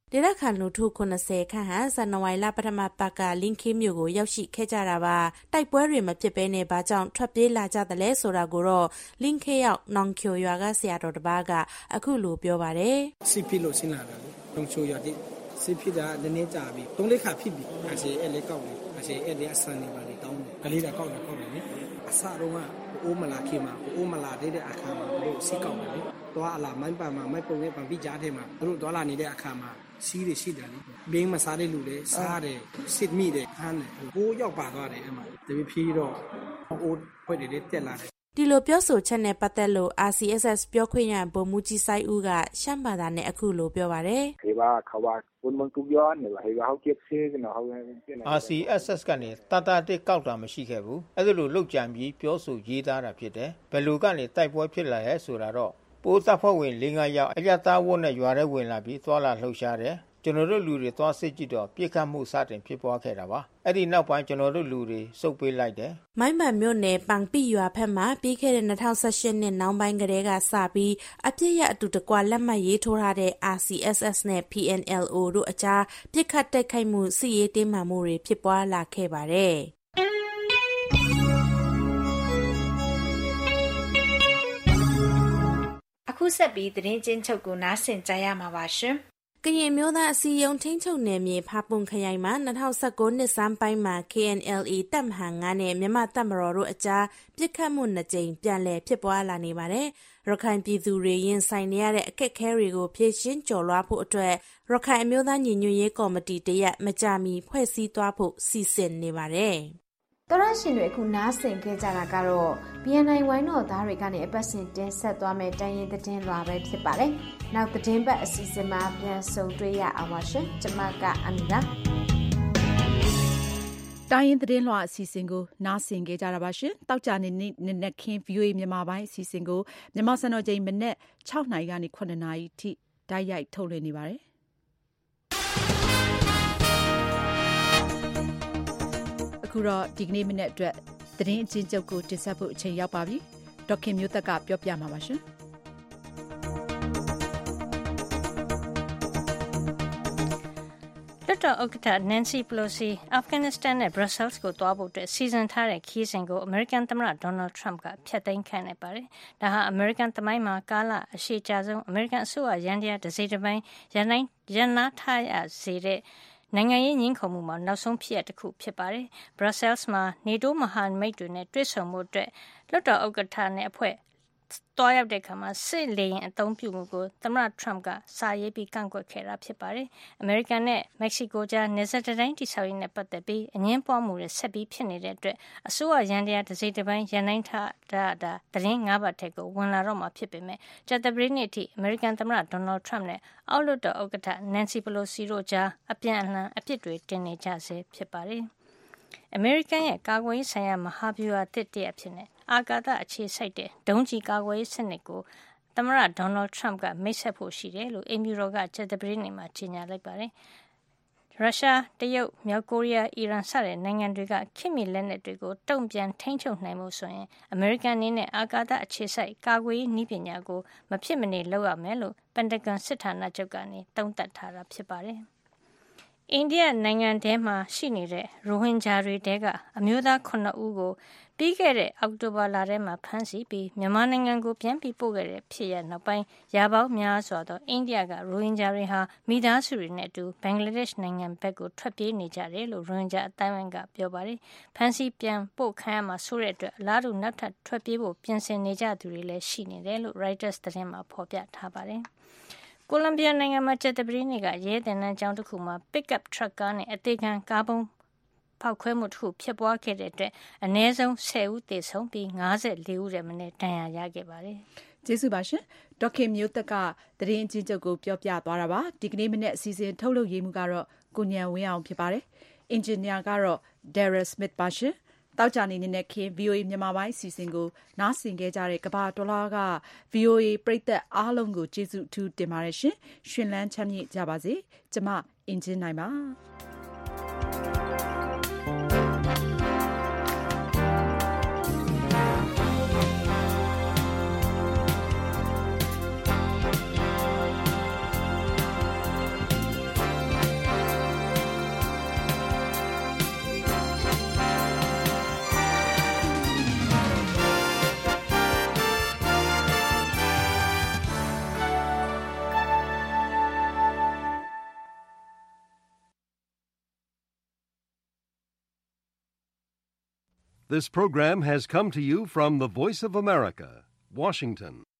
Speaker 9: ဒေသခံလူထု90ခန့်ဟာဇန်နဝါရီလပထမပတ်ကလင်းခေးမြို့ကိုရောက်ရှိခဲ့ကြတာပါတိုက်ပွဲတွေမဖြစ်ဘဲနဲ့ဘာကြောင့်ထွက်ပြေးလာကြတယ်လဲဆိုတာကိုတော့လင်းခေးရောက်နောင်ချိုရွာကဆရာတော်တစ်ပါးကအခုလိုပြောပါတယ်
Speaker 6: စစ်ဖြစ်လို့ဆင်းလာတာလေနောင်ချိုရွာဒီစစ်ဖြစ်တာဒီနေ့ကြာပြီ3-4ခါဖြစ်ပြီအဲ့လေကောက်တယ်အဲ့လေအဆန်နေပါလေတောင်းတယ်ကလေးကကောက်တယ်လေအစတော့ကအိုးမလာခေမှာအိုးမလာတဲ့အခါမှာတို့စစ်ကောက်တယ်လေသွားအလာမိုင်းပါမှာမိုက်ပုံနဲ့ပန်ပြီးကြားထဲမှာတို့သွားလာနေတဲ့အခါမှာစီးရရှိတယ်လေဘင်းမစားတဲ့လူတွေစားတယ်စစ်မိတယ်ခန်းတယ်ကိုရောက်ပါသွားတယ်အဲ့မှာတပည့်ဖြီးတော့အိုးဖွက်တွေတက်လာတယ်
Speaker 9: ဒီလိုပြောဆိုချက်နဲ့ပတ်သက်လို့ RCSS ပြောခွင့်ရဗိုလ်မှူးကြီးစိုက်ဦးကရှမ်းဘာသာနဲ့အခုလိုပြောပါတယ်
Speaker 6: ခေဘာခဝါဘုံမကူပြောနေပါဟေဘာဟောက်ချက်ဆေးကနော်ဟော RCSS ကနေတတတစ်ကောက်တာမရှိခဲ့ဘူးအဲ့ဒါလိုလောက်ကြံပြီးပြောဆိုရေးသားတာဖြစ်တယ်ဘယ်လိုကနေတိုက်ပွဲဖြစ်လာရဲဆိုတာတော့ပိုးတပ်ဖွဲ့ဝင်5ယောက်အရသားဝတ်နဲ့ရွာထဲဝင်လာပြီးသွာလာလှုပ်ရှားတယ်ကျွန်တော်တို့လူတွေသွားစစ်ကြည့်တော့ပြစ်ခတ်မှုစတင်ဖြစ်ပွားခဲ့တာပါအဲ့ဒီနောက်ပိုင်းကျွန်တော်တို့လူတွေစုပ်ပေးလိုက်တယ်
Speaker 9: မိုင်းမန်မြို့နယ်ပန်ပိရွာဖက်မှာပြီးခဲ့တဲ့2018နှစ်နောက်ပိုင်းကတည်းကစပြီးအပြစ်ရအတူတကွလက်မှတ်ရေးထိုးထားတဲ့ RCSS နဲ့ PNLO တို့အကြားပြစ်ခတ်တိုက်ခိုက်မှုစစ်ရေးတင်းမာမှုတွေဖြစ်ပွားလာခဲ့ပါတယ်
Speaker 8: အခုဆက်ပြီးသတင်းချင်းချုပ်ကိုနားဆင်ကြရမှာပါရှင်
Speaker 9: ကရင်မျိုးသားအစည်းအရုံးထိန်းချုပ်နယ်မြေဖာပွန်ခရိုင်မှာ2019နှစ်စမ်းပိုင်းမှာ KNLA တပ်မဟာ9နဲ့မြန်မာတပ်မတော်တို့အကြားပြစ်ခတ်မှု2ကြိမ်ပြန်လည်ဖြစ်ပွားလာနေပါတယ်။ရခိုင်ပြည်သူတွေရင်ဆိုင်နေရတဲ့အခက်အခဲတွေကိုဖြေရှင်းကျော်လွှားဖို့အတွက်ရခိုင်အမျိုးသားညီညွတ်ရေးကော်မတီတရက်မကြာမီဖွဲ့စည်းသွားဖို့စီစဉ်နေပါတယ်။
Speaker 8: တော်ရရှင်တွေအခုနားဆင်ခဲ့ကြတာကတော့ BNI ဝိုင်းတော်သားတွေကနေအပတ်စဉ်တင်ဆက်သွားမယ့်တိုင်းရင်းသတင်းလွှာပဲဖြစ်ပါတယ်။နောက်သတင်းပတ်အစီအစဉ်မှာပြန်ဆုံတွေ့ရအောင်ပါရှင်။ကျွန်မကအမီလာ
Speaker 2: တိုင်းရင်းသတင်းလွှာအစီအစဉ်ကိုနားဆင်ခဲ့ကြတာပါရှင်။တောက်ကြနေနေ့ခင်း VOA မြန်မာပိုင်းအစီအစဉ်ကိုမြန်မာစံတော်ချိန်မနေ့6နာရီကနေ9နာရီထိတိုက်ရိုက်ထုတ်လွှင့်နေပါတယ်။အခုတော့ဒီကနေ့မနေ့အတွက်သတင်းအချင်းချုပ်ကိုတင်ဆက်ဖို့အချိန်ရောက်ပါပြီ။ဒေါက်ခင်မျိုးသက်ကပြောပြမှာပါရှင်။
Speaker 3: လွှတ်တော်ဥက္ကဋ္ဌ Nancy Pelosi အာဖဂန်နစ္စတန်နဲ့ Brussels ကိုသွားဖို့အတွက်စီစဉ်ထားတဲ့ခရီးစဉ်ကိုအမေရိကန်သမ္မတ Donald Trump ကဖျက်သိမ်းခိုင်းလိုက်ပါတယ်။ဒါဟာအမေရိကန်သမိုင်းမှာကာလအရှည်ကြာဆုံးအမေရိကန်အစိုးရယန္တရားတစ်စိတ်တစ်ပိုင်းရန်နာထားရစေတဲ့နိုင်ငံရေးညှင်းခုန်မှုမှာနောက်ဆုံးဖြစ်ရပ်တစ်ခုဖြစ်ပါတယ်။ Brussels မှာ NATO မဟာမိတ်တွေနဲ့တွေ့ဆုံမှုအတွက်လွှတ်တော်ဥက္ကဋ္ဌနဲ့အဖွဲ့သွားရောက်တဲ့အခါမှာစစ်လေယာဉ်အသုံးပြုမှုကိုသမ္မတ Trump ကစာရေးပြီးကန့်ကွက်ခဲ့တာဖြစ်ပါတယ်။ အမေရိကန်နဲ့မက္ကဆီကိုကြားနယ်စပ်တိုင်းတည်ဆောက်ရေးနဲ့ပတ်သက်ပြီးအငြင်းပွားမှုတွေဆက်ပြီးဖြစ်နေတဲ့အတွက်အစိုးရယန္တရားတစ်စိတ်တစ်ပိုင်းရန်နိုင်ထားတာသတင်း9ပတ်ထက်ကိုဝင်လာတော့မှာဖြစ်ပေမဲ့ကြာသပတေးနေ့အထိအမေရိကန်သမ္မတ Donald Trump နဲ့အောက်လွှတ်တော်ဥက္ကဋ္ဌ Nancy Pelosi တို့ကြားအပြန်အလှန်အပြစ်တွေတင်နေကြဆဲဖြစ်ပါတယ်။အမေရိကန်ရဲ့ကာကွယ်ရေးဆိုင်ရာမဟာဗျူဟာတစ်တရဖြစ်နေအာကာသအခြေစိုက်တဲ့ဒုံးကျည်ကာကွယ်ရေးစနစ်ကိုသမ္မတ Donald Trump ကမိတ်ဆက်ဖို့ရှိတယ်လို့အိမ်ဖြူတော်ကကြာသပတေးနေ့မှာကြေညာလိုက်ပါတယ်။ရုရှား၊တရုတ်၊မြောက်ကိုရီးယား၊အီရန်စတဲ့နိုင်ငံတွေကခေတ်မီလက်နက်တွေကိုတုံ့ပြန်ထိန်းချုပ်နိုင်မှုဆိုရင်အမေရိကန်အနေနဲ့အာကာသအခြေစိုက်ကာကွယ်ရေးနည်းပညာကိုမဖြစ်မနေလုပ်ရမယ်လို့ပန်တဂွန်စစ်ဌာနချုပ်ကနေသုံးသပ်ထားတာဖြစ်ပါတယ်။အိန္ဒိယနိုင်ငံထဲမှာရှိနေတဲ့ရိုဟင်ဂျာတွေတဲကအမျိုးသား9ဦးကိုပြီးခဲ့တဲ့အောက်တိုဘာလထဲမှာဖမ်းဆီးပြီးမြန်မာနိုင်ငံကိုပြန်ပြီးပို့ခဲ့တဲ့ဖြစ်ရနောက်ပိုင်းရာပေါင်းများစွာသောအိန္ဒိယကရိုဟင်ဂျာတွေဟာမိသားစုတွေနဲ့အတူဘင်္ဂလားဒေ့ရှ်နိုင်ငံဘက်ကိုထွက်ပြေးနေကြတယ်လို့ရိုဟင်ဂျာအတိုင်းအဝန်ကပြောပါတယ်။ဖမ်းဆီးပြန်ပို့ခံရမှာဆိုတဲ့အတွက်အလားတူနောက်ထပ်ထွက်ပြေးဖို့ပြင်ဆင်နေကြသူတွေလည်းရှိနေတယ်လို့ Reuters သတင်းမှာဖော်ပြထားပါတယ်။ကိုလံဘီယာနိုင်ငံမှာကြာသပတေးနေ့ကရဲတင်တန်းကျောင်းတစ်ခုမှာ pickup truck ကားနဲ့အသေးခံကားပုံဖောက်ခွဲမှုတစ်ခုဖြစ်ပွားခဲ့တဲ့အတွက်အနည်းဆုံး10ဦးသေဆုံးပြီး54ဦးထဲမနဲ့ဒဏ်ရာရခဲ့ပါတယ်
Speaker 2: ။ကျေးဇူးပါရှင်။ဒေါက်ခင်မျိုးသက်ကသတင်းအချင်းချုပ်ကိုပြောပြသွားတာပါ။ဒီကနေ့မနေ့အစီအစဉ်ထုတ်လုပ်ရေးမှုကတော့ကိုညံဝင်းအောင်ဖြစ်ပါတယ်။အင်ဂျင်နီယာကတော့ Daryl Smith ပါရှင်။တောက်ကြနေနဲ့ခင် VOA မြန်မာပိုင်းအစီအစဉ်ကိုနားဆင်ခဲ့ကြတဲ့ကဘာဒေါ်လာက VOA ပရိသတ်အားလုံးကိုကျေးဇူးအထူးတင်ပါတယ်ရှင်။ရှင်လန်းချမ်းမြေ့ကြပါစေ။ကျမအင်ဂျင်နိုင်ပါ။
Speaker 12: This program has come to you from the Voice of America, Washington.